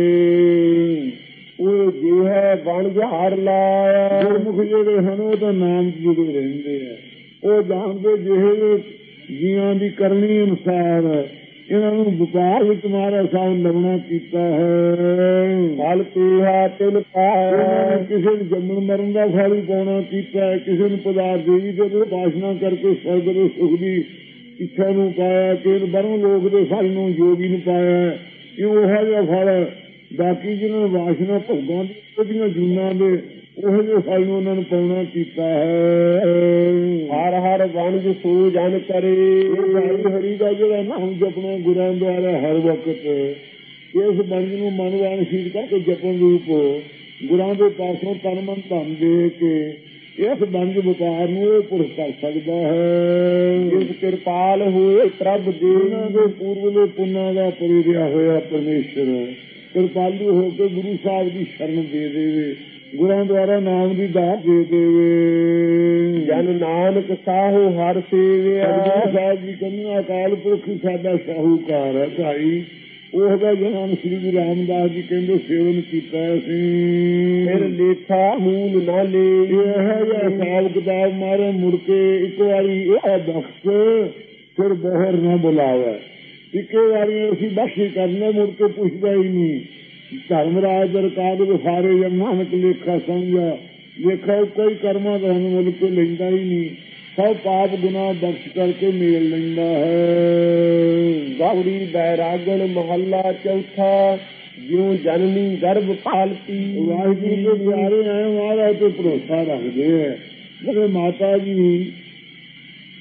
ਉਹ ਜੇ ਹੈ ਵਣਜ ਹਰ ਲਾਇਆ। ਗੁਰਮੁਖ ਜਿਹੜੇ ਹਨ ਉਹ ਤਾਂ ਨਾਮ ਜੁੜੇ ਰਹਿੰਦੇ ਆ। ਉਹ ਜਾਣਦੇ ਜਿਹੇ ਜੀਆਂ ਦੀ ਕਰਨੀ ਅਨੁਸਾਰ ਇਹਨਾਂ ਨੂੰ ਵਪਾਰ ਵਿੱਚ ਮਹਾਰਾਜ ਸਾਹਿਬ ਲਗਣਾ ਕੀਤਾ ਹੈ। ਫਲ ਪੀਹਾ ਤਿਲ ਪਾਇਆ। ਕਿਸੇ ਨੂੰ ਜੰਮਣ ਮਰਨ ਦਾ ਫਲ ਹੀ ਪਾਉਣਾ ਕੀਤਾ ਹੈ। ਕਿਸੇ ਨੂੰ ਪਦਾਰਥ ਦੇਵੀ ਦੇ ਉਪਾਸਨਾ ਕਰਕੇ ਸਵਰਗ ਦੇ ਸੁਖ ਦੀ ਇੱਛਾ ਨੂੰ ਪਾਇਆ। ਕਿਸੇ ਨੂੰ ਬਰਮ ਲੋਕ ਦੇ ਫਲ ਨੂੰ ਯੋਗੀ ਨੂੰ ਪਾਇਆ। ਇਹ ਉਹੋ ਜਿਹਾ ਫਲ ਬਾਕੀ ਜਿਹਨਾਂ ਨੂੰ ਵਾਸ਼ਨਾ ਭੋਗਾਂ ਦੀ ਉਹਦੀਆਂ ਜੂਨਾਂ ਦੇ ਉਹੋ ਜਿਹੇ ਫਲ ਨੂੰ ਉਹਨਾਂ ਨੂੰ ਪਾਉਣਾ ਕੀਤਾ ਹੈ। ਹਰ ਹਰ ਵਣਜ ਸੋ ਜਨ ਕਰੇ। ਹਰੀ ਦਾ ਜਿਹੜਾ ਨਾਮ ਜਪਣਾ ਗੁਰਾਂ ਦੁਆਰਾ ਹਰ ਵਕਤ ਇਸ ਵਣਜ ਨੂੰ ਮਨਵਾਨਸ਼ੀਲ ਕਰਕੇ ਜਪਣ ਰੂਪ ਗੁਰਾਂ ਦੇ ਪਾਸੋਂ ਤਨ ਮਨ ਧਨ ਦੇ ਕੇ ਇਸ ਵਣਜ ਵਪਾਰ ਨੂੰ ਇਹ ਪੁਰਖ ਕਰ ਸਕਦਾ ਹੈ। ਜਿਸ ਕਿਰਪਾਲ ਹੋਏ ਪ੍ਰਭ ਦੇ। ਇਹਨਾਂ ਦੇ ਪੂਰਵਲੇ ਪੁੰਨਾਂ ਦਾ ਪਰਿਰਿਆ ਹੋਇਆ ਪਰਮੇਸ਼ਰ ਕਿਰਪਾਲੂ ਹੋ ਕੇ ਗੁਰੂ ਸਾਹਿਬ ਦੀ ਸ਼ਰਨ ਦੇ ਦੇਵੇ ਗੁਰਾਂ ਦੁਆਰਾ ਨਾਮ ਦੀ ਦਾਤ ਦੇ ਦੇਵੇ। ਜਨ ਨਾਨਕ ਸਾਹੂ ਹਰ ਸੇਵਿਆ। ਸਾਹਿਬ ਜੀ ਕਹਿੰਦੇ ਅਕਾਲ ਪੁਰਖ ਸਾਡਾ ਸਾਹੂਕਾਰ ਹੈ ਭਾਈ। ਉਹਦਾ ਜਨਮ ਸ੍ਰੀ ਗੁਰੂ ਰਾਮਦਾਸ ਜੀ ਕਹਿੰਦੇ ਸੇਵਨ ਕੀਤਾ ਅਸੀਂ। ਫਿਰ ਲੇਖਾ ਮੂਲ ਨਾ ਲੈ। ਇਹ ਜਿਹਾ ਹਿਸਾਬ ਕਿਤਾਬ ਮਾਰੇ ਮੁੜ ਕੇ ਇੱਕ ਵਾਰੀ ਇਹ ਬਖਸ਼ ਫਿਰ ਬੋਹਰ ਨਾ ਬੁਲਾਵੇ। ਇੱਕੇ ਵਾਰੀ ਅਸੀਂ ਬਖਸ਼ੀ ਕਰਨੇ ਮੁੜ ਕੇ ਪੁੱਛਦਾ ਹੀ ਨਹੀਂ। ਧਰਮਰਾਜ ਦਰਕਾਰ ਦੇ ਸਾਰੇ ਨਾਨਕ ਲੇਖਾ ਸਮਝਾ ਲੇਖਾ ਕੋਈ ਕਰਮਾਂ ਦਾ ਮੁੱਲ ਕੇ ਲੈਂਦਾ ਹੀ ਨਹੀਂ। ਸਭ ਪਾਪ ਗੁਨਾਹ ਬਖਸ਼ ਕਰਕੇ ਮੇਲ ਲੈਂਦਾ ਹੈ। ਗੌੜੀ ਬੈਰਾਗਣ ਮਹੱਲਾ ਚੌਥਾ। ਜਿਉ ਜਨਨੀ ਗਰਭ ਪਾਲਤੀ। ਵਾਹਿਗੁਰੂ ਦੇ ਪਿਆਰੇ ਆਏ ਮਹਾਰਾਜ ਤੇ ਭਰੋਸਾ ਰੱਖਦੇ ਹੈ। ਮੇਰੇ ਮਾਤਾ ਜੀ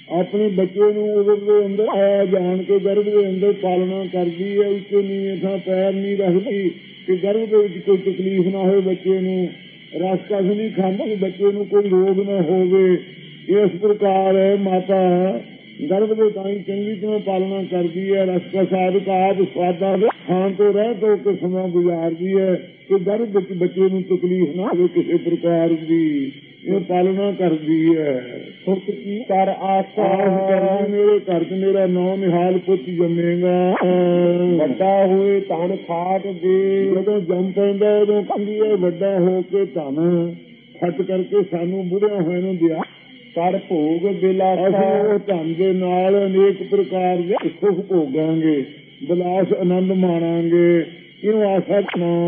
ਆਪਣੇ ਬੱਚੇ ਨੂੰ ਉਹਦੇ ਅੰਦਰ ਆਇਆ ਜਾਣ ਕੇ ਗਰਭ ਦੇ ਅੰਦਰ ਪਾਲਣਾ ਕਰਦੀ ਹੈ। ਉੱਚੇ ਨੀਵੇਂ ਥਾਂ ਪੈਰ ਨਹੀਂ ਰੱਖਦੀ ਕਿ ਗਰਭ ਦੇ ਵਿੱਚ ਕੋਈ ਤਕਲੀਫ ਨਾ ਹੋਵੇ, ਬੱਚੇ ਨੂੰ ਰਸ ਕਸ ਨਹੀਂ ਖਾਂਦੀ, ਬੱਚੇ ਨੂੰ ਕੋਈ ਰੋਗ ਨਾ ਹੋਵੇ। ਇਸ ਪ੍ਰਕਾਰ ਮਾਤਾ ਗਰਭ ਦੇ ਤਾਂ ਹੀ ਚੰਗੀ ਤਰ੍ਹਾਂ ਪਾਲਣਾ ਕਰਦੀ ਹੈ। ਰਸ ਕਸ ਆਦਿਕ ਆਪ ਸਵਾਦਾਂ ਦੇ ਖਾਣ ਤੋਂ ਰਹਿ ਤੋਂ ਕੇ ਸਮਾਂ ਗੁਜ਼ਾਰਦੀ ਹੈ ਕਿ ਗਰਭ ਵਿੱਚ ਬੱਚੇ ਨੂੰ ਤਕਲੀਫ ਨਾ ਹੋਵੇ ਕਿਸੇ ਪ੍ਰਕਾਰ ਦੀ। ਇਹ ਪਾਲਣਾ ਕਰਦੀ ਹੈ। ਸੁਖ ਕੀ ਕਰ ਆਸਾ ਮੇਰੇ ਘਰ ਚ ਮੇਰਾ ਨੌ ਨਿਹਾਲ ਪੁੱਤ ਜੰਮੇਗਾ। ਵੱਡਾ ਹੋਏ ਧਨ ਖਾਟ ਦੇ, ਜਦੋਂ ਜੰਮ ਪੈਂਦਾ ਉਦੋਂ ਕਹਿੰਦੀ ਹੈ ਵੱਡਾ ਹੋ ਕੇ ਧਨ ਖੱਟ ਕਰਕੇ ਸਾਨੂੰ ਬੁੜਿਆਂ ਹੋਏ ਨੂੰ ਦਿਆ ਕਰ ਭੋਗ ਬਿਲਾਸਾ। ਅਸੀਂ ਉਹ ਧਨ ਦੇ ਨਾਲ ਅਨੇਕ ਪ੍ਰਕਾਰ ਦੇ ਸੁਖ ਭੋਗਾਂਗੇ, ਬਿਲਾਸ ਆਨੰਦ ਮਾਣਾਂਗੇ। ਕਿਉਂ ਆਸਾ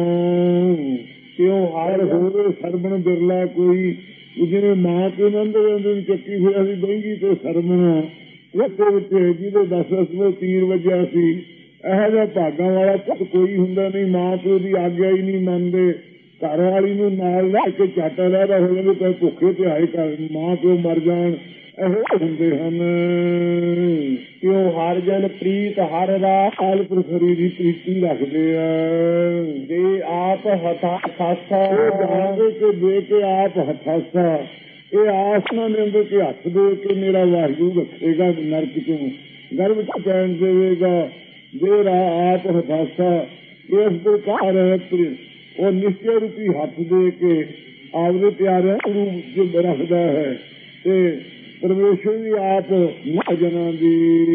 ਕਿਉਂ ਹਰ ਹੋਵੇ ਸਰਬਣ ਬਿਰਲਾ ਕੋਈ। ਜਿਵੇਂ ਮਾਂ ਪਿਓ ਨੰਦ ਚੱਕੀ ਹੋਇਆ ਸੀ ਬਹਿੰਗੀ ਤੇ ਸਰਬਣ ਉਹਦੇ ਵਿੱਚ ਜਿਹਦੇ 10 ਤੀਰ ਵੱਜਿਆ ਸੀ। ਇਹੋ ਜਿਹਾ ਭਾਗਾਂ ਵਾਲਾ ਪੁੱਤ ਕੋਈ ਹੁੰਦਾ ਨਹੀਂ। ਮਾਂ ਪਿਓ ਦੀ ਆਗਿਆ ਹੀ ਨਹੀਂ ਮੰਨਦੇ। ਘਰ ਵਾਲੀ ਨੂੰ ਨਾਲ ਲੈ ਕੇ ਝੱਟ ਰਹਿ ਹੋ ਜਾਂਦੇ ਚਾਹੇ ਭੁੱਖੇ ਤੇ ਆਏ ਘਰ ਮਾਂ ਪਿਓ ਮਰ ਜਾਣ, ਇਹੋ ਹੁੰਦੇ ਹਨ। ਕਿਉਂ ਹਰ ਜਨ ਪ੍ਰੀਤ ਹਰ ਰਾਸ ਪ੍ਰਸਰੀ ਦੀ ਪ੍ਰੀਤੀ ਰੱਖਦੇ ਆ। ਦੇ ਆਪ ਹਥਾਸਾ ਜਾਣਦੇ ਕਿ ਦੇ ਕੇ ਆਪ ਹਥਾਸਾ। ਇਹ ਆਸਨਾ ਦੇ ਅੰਦਰ ਕੇ ਹੱਥ ਦੇ ਕੇ ਮੇਰਾ ਵਾਹਿਗੁਰੂ ਰੱਖੇਗਾ, ਨਰਕ ਤੋਂ ਗਰਭ ਚ ਚੈਨ ਦੇਵੇਗਾ। ਦੇ ਆਪ ਹਥਾਸਾ। ਇਸ ਪ੍ਰਕਾਰ ਉਹ ਨਿਸ਼ਚੈ ਰੂਪੀ ਹੱਥ ਦੇ ਕੇ ਆਪਦੇ ਪਿਆਰਿਆਂ ਰੂਪ ਰੱਖਦਾ ਹੈ ਤੇ ਪਰਮੇਸ਼ਵਰ ਵੀ ਆਪ ਜਨਾਂ ਦੀ।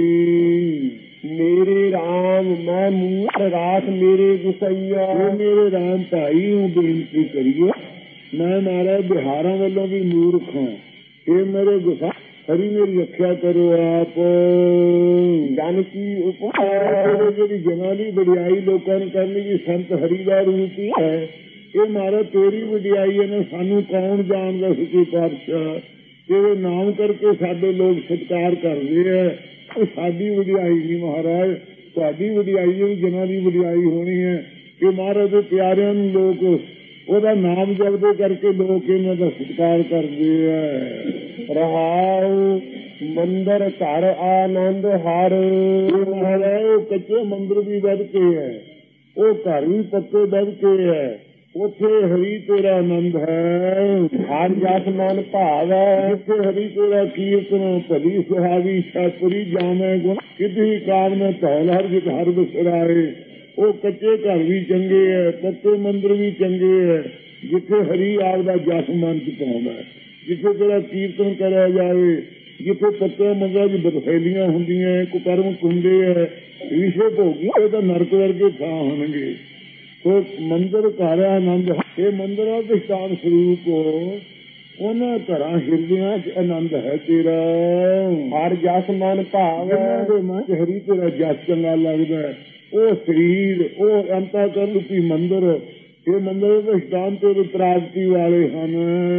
ਮੇਰੇ ਰਾਮ ਮੈਂ ਮੂਰ ਰਾਸ ਮੇਰੇ ਗੁਸਈਆ। ਮੇਰੇ ਰਾਮ ਭਾਈ ਨੂੰ ਬੇਨਤੀ ਕਰੀਏ, ਮੈਂ ਮਹਾਰਾਜ ਬਿਹਾਰਾਂ ਵੱਲੋਂ ਵੀ ਮੂਰਖ ਹਾਂ। ਇਹ ਮੇਰੇ ਗੁਸਾ ਹਰੀ ਮੇਰੀ ਰੱਖਿਆ ਕਰੋ ਆਪ। ਜਨ ਕੀ ਉਪਕਾਰ ਜਿਹੜੀ ਜਨਾਂ ਦੀ ਵਡਿਆਈ ਲੋਕਾਂ ਨੇ ਕਰਨੀ ਵੀ ਸੰਤ ਹਰੀ ਦਾ ਰੂਪ ਹੀ ਹੈ। ਇਹ ਮਹਾਰਾਜ ਤੇਰੀ ਵਡਿਆਈ ਹੈ ਨਾ, ਸਾਨੂੰ ਕੌਣ ਜਾਣਦਾ ਸੱਚੇ ਪਾਤਸ਼ਾਹ। ਤੇਰੇ ਨਾਮ ਕਰਕੇ ਸਾਡੇ ਲੋਕ ਸਤਿਕਾਰ ਕਰਦੇ ਹੈ। ਉਹ ਸਾਡੀ ਵਡਿਆਈ ਨਹੀਂ ਮਹਾਰਾਜ, ਤੁਹਾਡੀ ਵਡਿਆਈ ਜਿਹੜੀ ਜਨਾਂ ਦੀ ਵਡਿਆਈ ਹੋਣੀ ਹੈ। ਕਿ ਮਹਾਰਾਜ ਦੇ ਪਿਆਰਿਆਂ ਨੂੰ ਲੋਕ ਉਹਦਾ ਨਾਮ ਜਪਦੇ ਕਰਕੇ ਲੋਕ ਇਹਨਾਂ ਦਾ ਸਤਿਕਾਰ ਕਰਦੇ ਹੈ। ਰਹਾਉ ਮੰਦਰ ਘਰ ਆਨੰਦ ਹਰ। ਮਹਾਰਾਜ ਉਹ ਕੱਚੇ ਮੰਦਰ ਵੀ ਵੱਧ ਕੇ ਹੈ, ਉਹ ਘਰ ਵੀ ਪੱਕੇ ਵੱਧ ਕੇ ਹੈ। ਉੱਥੇ ਹਰੀ ਤੇਰਾ ਆਨੰਦ ਹੈ। ਹਰ ਜਸ ਮਨ ਭਾਵ ਹੈ। ਜਿੱਥੇ ਹਰੀ ਤੇਰਾ ਕੀਰਤਨ ਭਲੀ ਸੁਹਾਵੀ ਛਾਪਰੀ ਜਾਵੇਂ ਗੁਣ ਕਿਧੀ ਕਾਮ ਨੇ ਧੌਲ ਹਰ ਜਿਤ ਹਰ ਬਸਰਾਏ। ਉਹ ਕੱਚੇ ਘਰ ਵੀ ਚੰਗੇ ਹੈ, ਪੱਕੇ ਮੰਦਰ ਵੀ ਚੰਗੇ ਹੈ। ਜਿੱਥੇ ਹਰੀ ਆਪ ਦਾ ਜਸ ਮਨ ਚ ਪਾਉਂਦਾ, ਜਿੱਥੇ ਤੇਰਾ ਕੀਰਤਨ ਕਰਿਆ ਜਾਵੇ, ਜਿੱਥੇ ਪੱਕੇ ਮੰਦਰਾਂ ਦੀ ਬਦਫੈਲੀਆਂ ਹੁੰਦੀਆਂ, ਕੁਕਰਮ ਕੁੰਡੇ ਹੈ, ਵਿਸ਼ੇ ਭੋਗੀ, ਇਹ ਤਾਂ ਨਰਕ ਵਰਗੇ ਥਾਂ ਹੋਣਗੇ। ਮੰਦਰ ਘਰ ਆਨੰਦ। ਇਹ ਮੰਦਰਾਂ ਦੇ ਸਥਾਨ ਸਰੂਪ ਉਹਨਾਂ ਘਰਾਂ ਹਿਰਦਿਆਂ ਚ ਆਨੰਦ ਹੈ ਤੇਰਾ। ਹਰ ਜਸ ਮਨ ਭਾਵ ਦੇ ਮਨ ਚ ਹਰੀ ਤੇਰਾ ਜਸ ਚੰਗਾ ਲੱਗਦਾ। ਉਹ ਸਰੀਰ, ਉਹ ਅੰਤःਕਰਨ ਰੂਪੀ ਮੰਦਰ, ਇਹ ਮੰਦਰ ਦੇ ਸਥਾਨ ਤੇਰੇ ਪ੍ਰਾਪਤੀ ਵਾਲੇ ਹਨ।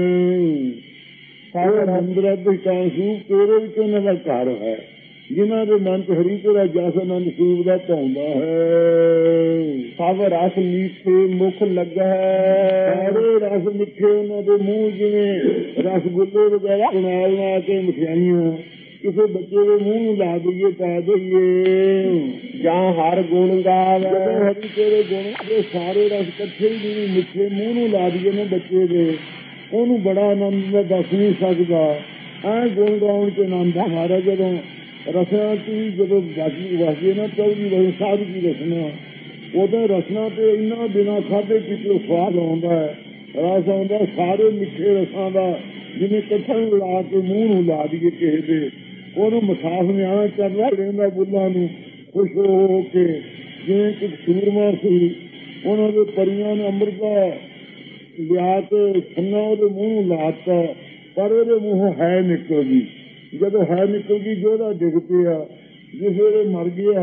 ਸਾਰੇ ਮੰਦਰਾਂ ਦੇ ਸਥਾਨ ਸਰੂਪ ਤੇਰੇ ਵਿੱਚ ਉਹਨਾਂ ਦਾ ਘਰ ਹੈ, ਜਿਨ੍ਹਾਂ ਦੇ ਮਨ ਚ ਹਰੀ ਤੇਰਾ ਜਸ ਆਨੰਦ ਸਰੂਪ ਦਾ ਪਾਉਂਦਾ ਹੈ। ਸਭ ਰਸ ਮੀਠੇ ਮੁਖ ਲੱਗਾ ਹੈ। ਸਾਰੇ ਰਸ ਮਿੱਠੇ ਉਹਨਾਂ ਦੇ ਮੂੰਹ, ਜਿਵੇਂ ਰਸਗੁੱਲੇ ਵਗੈਰਾ ਬਣਾ ਕੇ ਮਠਿਆਈਆਂ ਕਿਸੇ ਬੱਚੇ ਦੇ ਮੂੰਹ ਨੂੰ ਲਾ ਦਈਏ, ਪਾ ਦਈਏ। ਜਾਂ ਹਰ ਗੁਣ ਗਾਵੇ, ਹਰੀ ਤੇਰੇ ਗੁਣ ਦੇ ਸਾਰੇ ਰਸ ਇਕੱਠੇ ਹੀ ਜਿਵੇਂ ਮਿੱਠੇ ਮੂੰਹ ਨੂੰ ਲਾ ਦਈਏ ਨਾ ਬੱਚੇ ਦੇ, ਉਹਨੂੰ ਬੜਾ ਆਨੰਦ ਦਾ ਦੱਸ ਨਹੀਂ ਸਕਦਾ। ਐ ਗੁਣ ਗਾਉਣ ਚ ਆਨੰਦ ਹਮਾਰਾ। ਜਦੋਂ ਰਸਨਾ ਦੀ ਜਦੋਂ ਵਸਦੇ ਨਾ ਚੌਵੀ ਵਜੇ ਸਾਧ ਦੀ ਰਸਨਾ, ਉਦੋਂ ਰਸਨਾ ਤੇ ਇੰਨਾ ਬਿਨਾਂ ਖਾਧੇ ਪੀਤੇ ਸਵਾਦ ਆਉਂਦਾ ਹੈ, ਰਸ ਆਉਂਦਾ ਸਾਰੇ ਮਿੱਠੇ ਰਸਾਂ ਦਾ, ਜਿਵੇਂ ਇਕੱਠਾ ਨੂੰ ਲਾ ਕੇ ਮੂੰਹ ਨੂੰ ਲਾ ਦਈਏ ਕਿਸੇ ਦੇ, ਉਹਨੂੰ ਮਸਾਫ ਨਿਆਣਾ ਚੱਲਦਾ ਰਹਿੰਦਾ ਬੁੱਲਾਂ ਨੂੰ ਖੁਸ਼ ਹੋ ਕੇ। ਜਿਵੇਂ ਕਿ ਸੂਰਮਾ ਸੀ, ਉਹਨਾਂ ਦੇ ਪਰੀਆਂ ਨੇ ਅੰਮ੍ਰਿਤਾ ਲਿਆ ਕੇ ਛੰਨਾ ਉਹਦੇ ਮੂੰਹ ਨੂੰ ਲਾਤਾ, ਪਰ ਉਹਦੇ ਮੂੰਹੋਂ ਹੈ ਨਿਕਲ ਗਈ। ਜਦੋਂ ਹੈ ਨਿਕਲ ਗਈ, ਜੋਦਾ ਡਿੱਗ ਪਿਆ, ਜਿਸ ਵੇਲੇ ਮਰ ਗਿਆ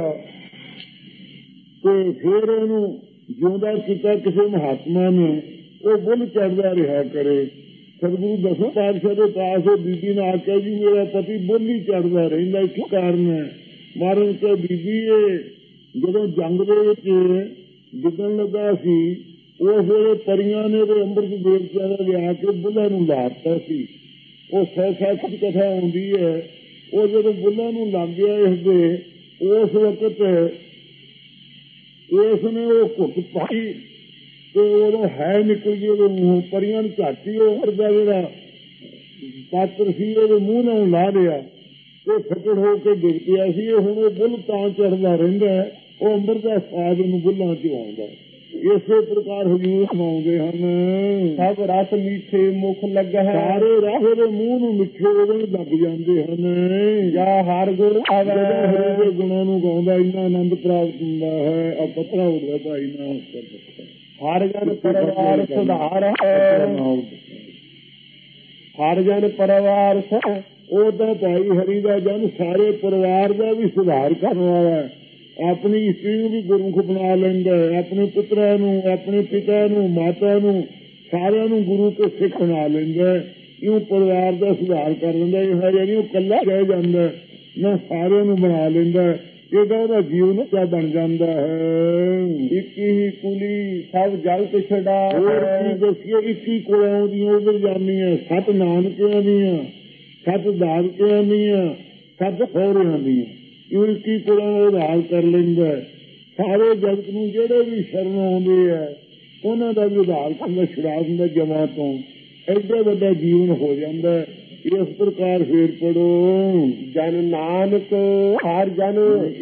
ਤੇ ਫਿਰ ਉਹਨੂੰ ਜਿਉਂਦਾ ਕੀਤਾ ਕਿਸੇ ਮਹਾਤਮਾ ਨੇ, ਉਹ ਬੁੱਲ ਚੜ੍ਹਦਾ ਰਿਹਾ ਕਰੇ। ਸਤਿਗੁਰੂ ਦਸਵੇਂ ਪਾਤਸ਼ਾਹ ਦੇ ਪਾਸ ਉਹ ਬੀਬੀ ਨੇ ਆਖਿਆ ਜੀ ਮੇਰਾ ਪਤੀ ਬੁੱਲ ਹੀ ਚੜ੍ਹਦਾ ਰਹਿੰਦਾ, ਕੀ ਕਾਰਨ ਹੈ? ਮਾਰਨ ਕੇ ਬੀਬੀ ਇਹ ਜਦੋਂ ਜੰਗ ਦੇ ਵਿੱਚ ਡਿੱਗਣ ਲੱਗਾ ਸੀ, ਉਸ ਵੇਲੇ ਪਰੀਆਂ ਨੇ ਉਹਦੇ ਅੰਮ੍ਰਿਤ ਦੇਵਤਿਆਂ ਦਾ ਲਿਆ ਕੇ ਬੁੱਲਾਂ ਨੂੰ ਲਾਤਾ ਸੀ। ਉਹ ਸੌ ਦੀ ਕਥਾ ਆਉਂਦੀ ਹੈ। ਉਹ ਜਦੋਂ ਬੁੱਲਾਂ ਨੂੰ ਲੱਗ ਗਿਆ ਇਸਦੇ, ਉਸ ਵਕਤ ਇਸ ਨੇ ਉਹ ਘੁੱਟ ਪਾਈ ਤੇ ਉਦੋਂ ਹੈ ਨਿਕਲ ਗਈ ਉਹਦੇ ਮੂੰਹ, ਪਰੀਆਂ ਨੂੰ ਝਾਟੀ ਉਹ ਦਾ ਜਿਹੜਾ ਪਾਤਰ ਸੀ ਉਹਦੇ ਮੂੰਹ ਨਾਲ ਲਾ ਲਿਆ ਤੇ ਫਟੜ ਹੋ ਕੇ ਡਿੱਗ ਪਿਆ ਸੀ। ਹੁਣ ਉਹ ਬੁੱਲ ਤਾਂ ਚੜ੍ਹਦਾ ਰਹਿੰਦਾ, ਉਹ ਅੰਦਰ ਦਾ ਸਵਾਦ ਉਹਨੂੰ ਬੁੱਲਾਂ ਚ ਆਉਂਦਾ। ਇਸੇ ਪ੍ਰਕਾਰ ਹਜ਼ੂਰ ਸੁਣਾਉਂਦੇ ਹਨ, ਸਭ ਰਸ ਮੀਠੇ ਮੁਖ ਲੱਗਾ ਹੈ, ਸਾਰੇ ਰਾਹ ਦੇ ਮੂੰਹ ਨੂੰ ਮਿੱਠੇ ਉਹਦੇ ਲੱਗ ਜਾਂਦੇ ਹਨ। ਜਾਂ ਹਰ ਗੁਣ ਆਵੇ, ਹਰੀ ਦੇ ਗੁਣਾਂ ਨੂੰ ਗਾਉਂਦਾ ਇੰਨਾ ਆਨੰਦ ਪ੍ਰਾਪਤ ਹੁੰਦਾ ਹੈ। ਆ ਪਤਰਾ ਉੱਡਦਾ ਭਾਈ ਨਾ ਹਰ ਜਨ ਪਰਿਵਾਰ ਸੁਧਾਰ ਹੈ, ਹਰ ਜਨ ਪਰਿਵਾਰ ਉਹ ਤਾਂ ਭਾਈ ਹਰੀ ਦਾ ਜਨ ਸਾਰੇ ਪਰਿਵਾਰ ਦਾ ਵੀ ਸੁਧਾਰ ਕਰਨ ਵਾਲਾ ਹੈ। ਆਪਣੀ ਇਸਤਰੀ ਨੂੰ ਵੀ ਗੁਰਮੁਖ ਬਣਾ ਲੈਂਦਾ ਹੈ, ਆਪਣੇ ਪੁੱਤਰਾਂ ਨੂੰ, ਆਪਣੇ ਪਿਤਾ ਨੂੰ, ਮਾਤਾ ਨੂੰ, ਸਾਰਿਆਂ ਨੂੰ ਗੁਰੂ ਕੇ ਸਿੱਖ ਬਣਾ ਲੈਂਦਾ। ਇਉਂ ਪਰਿਵਾਰ ਦਾ ਸੁਧਾਰ ਕਰ ਲੈਂਦਾ। ਇਹ ਹੈ ਜਿਹੜੀ ਉਹ ਇਕੱਲਾ ਰਹਿ ਜਾਂਦਾ ਨਾ, ਸਾਰਿਆਂ ਨੂੰ ਬਣਾ ਲੈਂਦਾ। ਇਹਦਾ ਉਹਦਾ ਜੀਵਨ ਕਿਆ ਬਣ ਜਾਂਦਾ ਹੈ। ਇੱਕ ਹੀ ਕੁਲੀ ਸਭ ਜਗਤ ਛਡਾ, ਦੱਸੀਏ 21 ਕੁਲਾਂ ਦੀਆਂ ਉਧਰ ਜਾਂਦੀਆਂ, 7 ਨਾਨਕਿਆਂ ਦੀਆਂ, 7 ਦਾਦਕਿਆਂ ਦੀਆਂ, 7 ਸਹੁਰਿਆਂ ਦੀਆਂ। ਇਹ 21 ਕੁਲਾਂ ਦਾ ਉਧਾਰ ਕਰ ਲੈਂਦਾ। ਸਾਰੇ ਜਗਤ ਨੂੰ ਜਿਹੜੇ ਵੀ ਸ਼ਰਨ ਆਉਂਦੇ ਆ ਉਹਨਾਂ ਦਾ ਵੀ ਉਧਾਰ ਕਰਦਾ, ਛੁਡਾ ਦਿੰਦਾ ਜਮਾਂ ਤੋਂ। ਐਡਾ ਵੱਡਾ ਜੀਵਨ ਹੋ ਜਾਂਦਾ। ਇਸ ਪ੍ਰਕਾਰ ਫੇਰ ਪੜੋ, ਜਨ ਨਾਨਕ ਹਰ ਜਨ,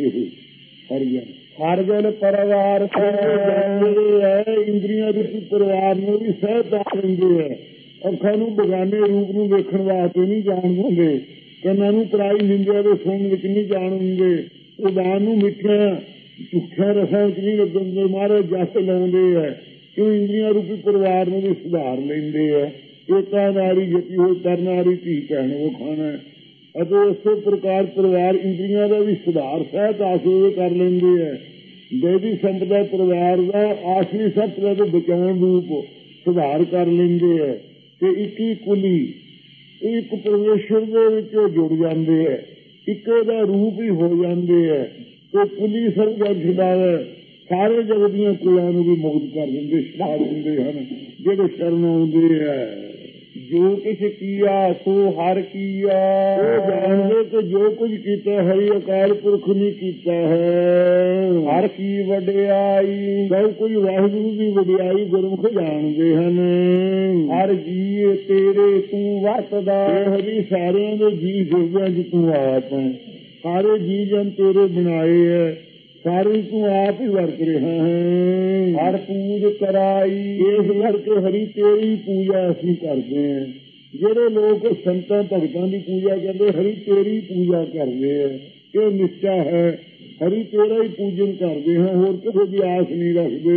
ਹਰ ਜਨ ਪਰਿਵਾਰ ਜਿਹੜੇ ਹੈ ਇੰਦਰੀਆਂ ਦੇ ਪਰਿਵਾਰ ਨੂੰ ਵੀ ਸਹਿਤਾ ਲੈਂਦੇ ਹੈ। ਅੱਖਾਂ ਨੂੰ ਬਗਾਨੇ ਰੂਪ ਨੂੰ ਵੇਖਣ ਵਾਸਤੇ ਨਹੀਂ ਜਾਣ ਦਿੰਦੇ, ਕੰਨਾਂ ਨੂੰ ਪਰਾਈ ਨਿੰਦਿਆ ਦੇ ਸੁਣਨ ਵਿੱਚ ਨਹੀਂ ਜਾਣ ਦਿੰਦੇ, ਉਦਾਨ ਨੂੰ ਮਿੱਠਿਆਂ ਝੂਠਿਆਂ ਰਸਾਂ ਵਿੱਚ ਨਹੀਂ ਲੱਗਣ ਦਿੰਦੇ। ਮਹਾਰਾਜ ਜਸ ਲਾਉਂਦੇ ਹੈ ਕਿਉਂ ਇੰਦਰੀਆਂ ਰੂਪੀ ਪਰਿਵਾਰ ਨੂੰ ਵੀ ਸੁਧਾਰ ਲੈਂਦੇ ਹੈ। ਏਕਾ ਨਾਰੀ ਜਤੀ ਹੋਈ ਤਰ ਨਾਰੀ ਧੀ ਕਹਿਣ ਉਹ ਖਾਣਾ। ਅਤੇ ਉਸੇ ਪ੍ਰਕਾਰ ਪਰਿਵਾਰ ਇੰਦਰੀਆਂ ਦਾ ਵੀ ਸੁਧਾਰ ਸਹਿਤ ਆਸਰੇ ਕਰ ਲੈਂਦੇ ਹੈ। ਦੇਵੀ ਸੰਪਦਾ ਪਰਿਵਾਰ ਦਾ ਆਖਰੀ ਸੱਚ ਦੇ ਬਚਾਉਣ ਰੂਪ ਸੁਧਾਰ ਕਰ ਲੈਂਦੇ ਹੈ। ਤੇ 21 ਕੁਲੀ ਇੱਕ ਪਰਮੇਸ਼ਰ ਦੇ ਵਿੱਚ ਜੁੜ ਜਾਂਦੇ ਹੈ, ਇੱਕੇ ਦਾ ਰੂਪ ਹੀ ਹੋ ਜਾਂਦੇ ਹੈ। ਤੇ ਕੁਲੀ ਸਭ ਜਗ ਛਡਾਵੇ, ਸਾਰੇ ਜਗਤ ਦੀਆਂ ਕੁਲਾਂ ਨੂੰ ਵੀ ਮੁਕਤ ਕਰ ਦਿੰਦੇ, ਛਡਾ ਦਿੰਦੇ ਹਨ ਜਿਹੜੇ ਸ਼ਰਨ ਆਉਂਦੇ ਹੈ। ਜੋ ਕੁਛ ਕੀਆ ਸੋ ਹਰ ਕੀਆ, ਜਾਣਦੇ ਕਿ ਜੋ ਕੁਝ ਕੀਤਾ ਹਰੀ ਅਕਾਲ ਪੁਰਖ ਨੇ ਕੀਤਾ ਹੈ। ਹਰ ਕੀ ਵਡਿਆਈ, ਸਭ ਕੁਝ ਵਾਹਿਗੁਰੂ ਦੀ ਵਡਿਆਈ ਗੁਰਮੁਖ ਜਾਣਦੇ ਹਨ। ਹਰ ਜੀਏ ਤੇਰੇ ਤੂੰ ਵਰਤਦਾ, ਹਰੀ ਸਾਰਿਆਂ ਦੇ ਜੀ ਫਿਰਦਿਆਂ ਚ ਤੂੰ ਆਪ ਹੈ। ਸਾਰੇ ਜੀ ਜਨ ਤੇਰੇ ਬਣਾਏ ਹੈ, ਸਾਰੇ ਤੂੰ ਆਪ ਹੀ ਵਰਤ ਰਿਹਾ ਹੈ। ਹਰ ਪੂਜ ਕਰਾਈ, ਇਸ ਕਰਕੇ ਹਰੀ ਤੇਰੀ ਪੂਜਾ ਅਸੀਂ ਕਰਦੇ ਹਾਂ। ਜਿਹੜੇ ਲੋਕ ਸੰਤਾਂ ਭਗਤਾਂ ਦੀ ਪੂਜਾ ਕਰਦੇ, ਹਰੀ ਤੇਰੀ ਪੂਜਾ ਕਰਦੇ ਹੈ। ਇਹ ਨਿਸ਼ਚਾ ਹੈ, ਹਰੀ ਤੇਰਾ ਹੀ ਪੂਜਨ ਕਰਦੇ ਹਾਂ, ਹੋਰ ਕਿਸੇ ਦੀ ਆਸ ਨਹੀਂ ਰੱਖਦੇ।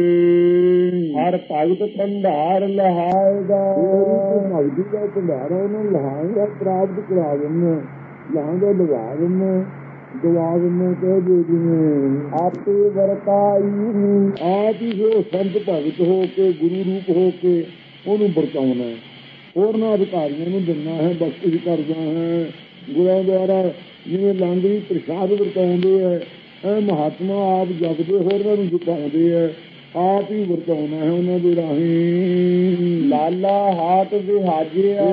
ਹਰ ਭਗਤ ਭੰਡਾਰ ਲਹਾਏਗਾ, ਭਗਤੀ ਦਾ ਭੰਡਾਰਾ ਉਹਨੂੰ ਲਹਾਏਗਾ, ਪ੍ਰਾਪਤ ਕਰਾ ਦਿੰਦਾ, ਲਹਾਂਗਾ ਲਗਾ ਦਿੰਦਾ, ਦਵਾ ਦਿੰਦਾ। ਕਹਿ ਦੇ ਜਿਵੇਂ ਆਪੇ ਵਰਤਾਈ, ਆਪ ਹੀ ਜੋ ਸੰਤ ਭਗਤ ਹੋ ਕੇ ਗੁਰੂ ਰੂਪ ਹੋ ਕੇ ਉਹਨੂੰ ਵਰਤਾਉਣਾ ਹੈ, ਹੋਰਨਾਂ ਅਧਿਕਾਰੀਆਂ ਨੂੰ ਦਿੰਦਾ ਹੈ, ਬਖਸ਼ਿਸ਼ ਕਰਦਾ ਹੈ। ਗੁਰਾਂ ਦੁਆਰਾ ਜਿਵੇਂ ਲਾਂਗਰੀ ਪ੍ਰਸ਼ਾਦ ਵਰਤਾਉਂਦੇ ਹੈ, ਇਹ ਮਹਾਤਮਾ ਆਪ ਜਪਦੇ ਹੋਰਨਾਂ ਨੂੰ ਜਪਾਉਂਦੇ ਹੈ, ਆਪ ਹੀ ਵਰਤਾਉਣਾ ਹੈ ਉਹਨਾਂ ਦੇ ਰਾਹੀਂ। ਲਾਲਾ ਹਾਥ ਵਿਹਾਜਿਆ,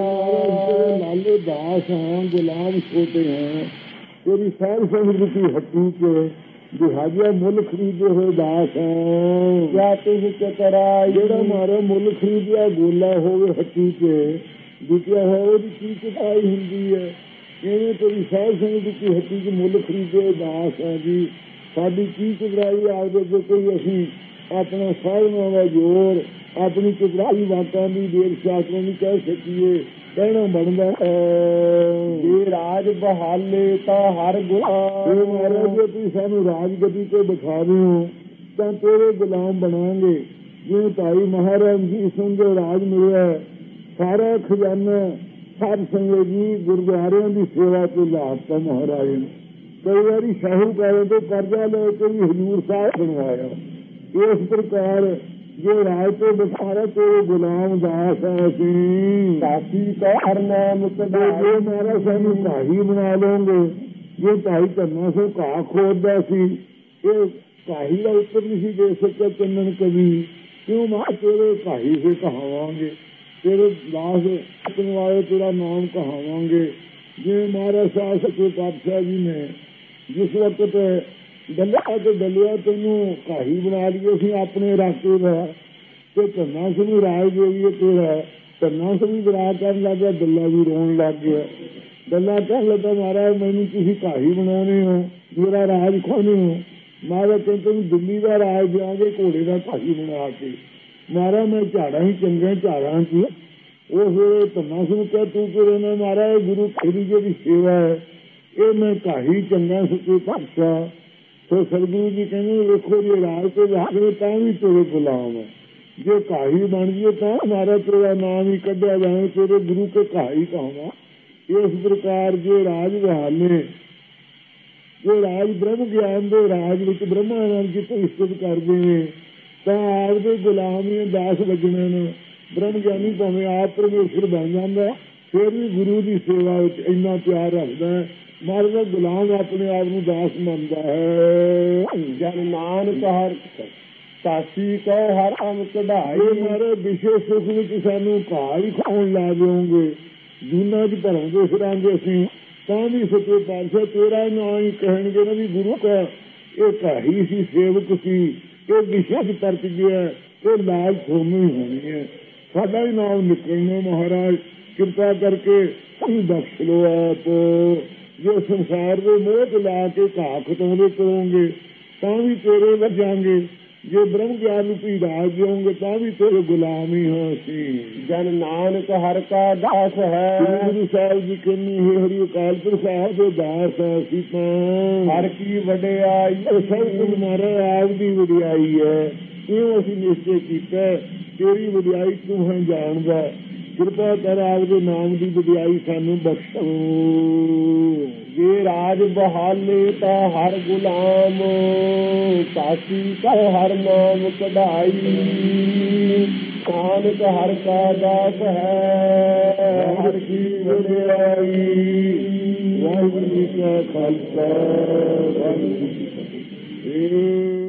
ਲਾਲੇ ਦਾਸ ਹਾਂ, ਗੁਲਾਮ ਛੋਟੇ ਹਾਂ, ਤੇਰੀ ਸਾਰੀ ਸੰਗਤੀ ਹੱਟੀ ਕੇ ਵਿਹਾਜਿਆ ਮੁੱਲ ਖਰੀਦੇ ਹੋਏ ਦਾਸ ਹਾਂ। ਕਿਆ ਤੁਝ ਚਤਰਾਈ, ਜਿਹੜਾ ਮਾਰਾ ਮੁੱਲ ਖਰੀਦਿਆ ਗੋਲਾ ਹੋਵੇ ਹੱਟੀ ਕੇ ਵਿਕਿਆ ਹੋਇਆ, ਉਹਦੀ ਕੀ ਚਤਰਾਈ ਹੁੰਦੀ ਹੈ। ਇਵੇਂ ਤੇਰੀ ਸਾਰੀ ਸੰਗਤੀ ਹੱਟੀ ਚ ਮੁੱਲ ਖਰੀਦੇ ਦਾਸ ਹੈ ਜੀ, ਸਾਡੀ ਕੀ ਚਤਰਾਈ ਆਪਦੇ ਜੇ ਕੋਈ ਅਸੀਂ ਆਪਣਾ ਸਾਧਨਾਂ ਦਾ ਜ਼ੋਰ, ਆਪਣੀ ਚਤਰਾਈ ਵਾਕਾਂ ਦੀ ਦੇਰ ਸ਼ਾਸਤਰਾਂ ਦੀ ਕਹਿ ਸਕੀਏ, ਕਹਿਣਾ ਬਣਦਾ ਜੇ ਰਾਜ ਬਹਾਲੇ ਤਾਂ ਹਰ ਗੁਲਾਮ। ਮਹਾਰਾਜ ਜੇ ਤੁਸੀਂ ਸਾਨੂੰ ਰਾਜਗੱਦੀ ਤੇ ਬਿਠਾ ਦਿਓ ਤਾਂ ਤੇਰੇ ਗੁਲਾਮ ਬਣਾਂਗੇ। ਜਿਵੇਂ ਭਾਈ ਮਹਾਰਾਜ ਜੀ ਸਿੰਘ ਦੇ ਰਾਜ ਮਿਲਿਆ, ਸਾਰਾ ਖਜ਼ਾਨਾ ਸਾਧ ਸੰਗਤ ਜੀ ਗੁਰਦੁਆਰਿਆਂ ਦੀ ਸੇਵਾ ਤੇ ਲਾਤਾ ਮਹਾਰਾਜ ਨੇ। ਕਈ ਵਾਰੀ ਸ਼ਾਹੂਕਾਰਾਂ ਤੋਂ ਕਰਜ਼ਾ ਲੈ ਕੇ ਵੀ ਹਜ਼ੂਰ ਸਾਹਿਬ ਬਣਵਾਇਆ। ਇਸ ਪ੍ਰਕਾਰ ਜੇ ਰਾਜ ਤੋਂ ਬਸਾਰਾ ਤੇਰੇ ਗੁਲਾਮ ਦਾਸ ਹੈ ਅਸੀਂ। ਕਾਸ਼ੀ ਕਾ ਹਰ ਨਾਮ ਸਦਾ, ਜੇ ਮਹਾਰਾਜ ਸਾਨੂੰ ਘਾਹੀ ਬਣਾ ਲਓਗੇ। ਜੇ ਭਾਈ ਧੰਨਾ ਸਿੰਘ ਘਾਹ ਖੋਦਦਾ ਸੀ, ਇਹ ਘਾਹੀ ਦਾ ਉੱਤਰ ਨਹੀਂ ਸੀ ਦੇ ਸਕਿਆ ਚੰਨਣ ਕਵੀ, ਕਿਉਂ ਮਾਂ ਤੇਰੇ ਘਾਹੀ ਸੇ ਕਹਾਵਾਂਗੇ, ਤੇਰੇ ਦਾਸ ਆਪਣੇ ਵਾਲੇ ਤੇਰਾ ਨਾਮ ਕਹਾਵਾਂਗੇ। ਜਿਵੇਂ ਮਹਾਰਾਜ ਸਾਹਿਬ ਸੱਚੇ ਪਾਤਸ਼ਾਹ ਜੀ ਨੇ ਜਿਸ ਵਕਤ ਡੱਲਿਆ ਤੇ ਡੱਲਿਆ ਤੈਨੂੰ ਕਾਹੀ ਬਣਾ ਲਈਏ ਅਸੀਂ ਆਪਣੇ ਰਾਸਤੇ ਦਾ, ਤੇ ਧੰਨਾ ਸਿੰਘ ਰਾਜ ਦੇਈਏ ਤੇਰਾ। ਧੰਨਾ ਸਿੰਘ ਵਿਰਾਜ ਕਰਨ ਲੱਗ ਗਿਆ, ਡੱਲਾ ਵੀ ਰੋਣ ਲੱਗ ਗਿਆ। ਡੱਲਾ ਕਹਿਣ ਲੱਗਾ ਮਹਾਰਾਜ ਮੈਨੂੰ ਤੁਸੀਂ ਕਾਹੀ ਬਣਾਉਣੇ ਹੋ, ਮੇਰਾ ਰਾਜ ਖੋਹਣੇ ਹੋ। ਮਹਾਰਾਜ ਕਹਿੰਦੇ ਤੈਨੂੰ ਦਿੱਲੀ ਦਾ ਰਾਜ ਦਿਆਂਗੇ ਘੋੜੇ ਦਾ ਕਾਹੀ ਬਣਾ ਕੇ। ਮਹਾਰਾਜ ਮੈਂ ਝਾੜਾਂ ਹੀ ਚੰਗੇ ਝਾੜਾਂ ਚ। ਉਸ ਵੇਲੇ ਧੰਨਾ ਸਿੰਘ ਕਹਿ ਤੂੰ ਕਿਹੜੇ ਨੇ? ਮਹਾਰਾਜ ਗੁਰੂ ਤੇਰੀ ਜਿਹੜੀ ਸੇਵਾ ਹੈ ਇਹ ਮੈਂ ਕਾਹੀ ਚੰਗਾ ਸੱਚੇ ਪਾਤਸ਼ਾਹ। ਤੇ ਸਤਿਗੁਰੂ ਜੀ ਕਹਿੰਦੇ ਵੇਖੋ ਜੇ ਰਾਜ ਤੇ ਜਾਵੇ ਤਾਂ ਵੀ ਤੇਰੇ ਗੁਲਾਮ ਹੈ, ਜੇ ਕਾਹੀ ਬਣ ਜਾਈਏ ਤਾਂ ਮਹਾਰਾਜ ਤੇਰਾ ਨਾਮ ਹੀ ਕੱਢਿਆ ਜਾਵੇ, ਤੇਰੇ ਗੁਰੂ ਕੇ ਕਾਹੀ ਕਹਾਂਗਾ। ਇਸ ਪ੍ਰਕਾਰ ਜੇ ਰਾਜ ਬਹਾਲੇ ਜੇ ਰਾਜ ਬ੍ਰਹਮ ਗਿਆਨ ਦੇ ਰਾਜ ਵਿੱਚ ਬ੍ਰਹਮਾ ਨਾਲ ਜਿੱਥੇ ਇਸਤਤ ਕਰਦੇ ਨੇ ਤਾਂ ਆਪਦੇ ਗੁਲਾਮ ਹੀ ਦਾਸ ਲੱਗਣੇ ਨੇ। ਬ੍ਰਹਮ ਗਿਆਨੀ ਭਾਵੇਂ ਆਪ ਪਰਮੇਸ਼ਰ ਬਣ ਜਾਂਦਾ ਫਿਰ ਵੀ ਗੁਰੂ ਦੀ ਸੇਵਾ ਵਿੱਚ ਇੰਨਾ ਪਿਆਰ ਰੱਖਦਾ ਹੈ, ਮਹਾਰਾਜ ਦਾ ਗੁਲਾਮ ਆਪਣੇ ਆਪ ਨੂੰ ਦਾਸ ਮੰਨਦਾ ਹੈ। ਜਨ ਨਾਨਕ ਹਰ ਸਾਸੀ ਕਉ ਹਰ ਅਮ ਕਢਾਈ। ਮਾਰੇ ਵਿਸ਼ੇਸ਼ ਸੁਖ ਵਿੱਚ ਸਾਨੂੰ ਘਾਹ ਹੀ ਖਾਉਣ ਲਾ ਦਿਓਗੇ, ਜੂਨਾਂ ਚ ਭਰੋਂਗੇ ਫਿਰਾਂਗੇ ਅਸੀਂ ਤਾਂ ਵੀ ਸੱਚੇ ਪਾਤਸ਼ਾਹ ਤੇਰਾ ਨਾਂ ਹੀ ਕਹਿਣਗੇ ਨਾ ਵੀ ਗੁਰੂ ਕਾ ਇਹ ਕਾਹੀ ਸੀ, ਸੇਵਕ ਸੀ, ਇਹ ਵਿਸ਼ੇ ਚ ਪਰਚ ਗਿਆ, ਇਹ ਲਾਲ ਤੁਹਾਨੂੰ ਹੀ ਹੋਣੀ ਹੈ। ਸਾਡਾ ਹੀ ਨਾਮ ਨਿਕਲਣਾ। ਮਹਾਰਾਜ ਕਿਰਪਾ ਕਰਕੇ ਤੁਸੀਂ ਬਖਸ਼ ਲੋ ਆਪ। ਜੇ ਸੰਸਾਰ ਦੇ ਮੋਹ ਚ ਲਾ ਕੇ ਘਾਹ ਖਟਾਉਂਦੇ ਕਰੋਗੇ ਤਾਂ ਵੀ ਤੇਰੇ ਵੱਜਾਂਗੇ, ਜੇ ਬ੍ਰਹਮ ਗਿਆਨ ਨੂੰ ਤੁਸੀਂ ਰਾਜ ਦਿਓਗੇ ਤਾਂ ਵੀ ਤੇਰੇ ਗੁਲਾਮ ਹੀ ਹਾਂ ਅਸੀਂ। ਜਨ ਨਾਨਕ ਹਰ ਕਾ ਦਾਸ ਹੈ। ਗੁਰੂ ਸਾਹਿਬ ਜੀ ਕਹਿੰਦੇ ਹਰੀ ਅਕਾਲ ਪੁਰਖ ਸਾਹਿਬ ਦੇ ਦਾਸ ਹੈ ਅਸੀਂ ਤਾਂ। ਹਰ ਕੀ ਵਡਿਆਈ ਸਭ ਕੁਝ ਮਹਾਰਾਜ ਆਪ ਦੀ ਵਡਿਆਈ ਹੈ, ਇਹ ਅਸੀਂ ਨਿਸ਼ਚੈ ਕੀਤਾ। ਤੇਰੀ ਵਡਿਆਈ ਤੂੰ ਹੈ ਜਾਣਦਾ, ਕਿਰਪਾ ਕਰ ਆਪਦੇ ਨਾਮ ਦੀ ਵਡਿਆਈ ਸਾਨੂੰ ਬਖਸ਼ੋ। ਜੇ ਰਾਜ ਬਹਾਲੇ ਤਾਂ ਹਰ ਗੁਲਾਮ, ਸਾਸੀ ਕਉ ਹਰ ਨਾਮ ਕਢਾਈ। ਨਾਨਕ ਹਰ ਕਾ ਦਾਸ ਹੈ, ਹਰ ਕੀ ਵਡਿਆਈ। ਵਾਹਿਗੁਰੂ ਜੀ ਕਾ ਖਾਲਸਾ ਵਾਹਿਗੁਰੂ ਜੀ ਕੀ ਫਤਿਹ।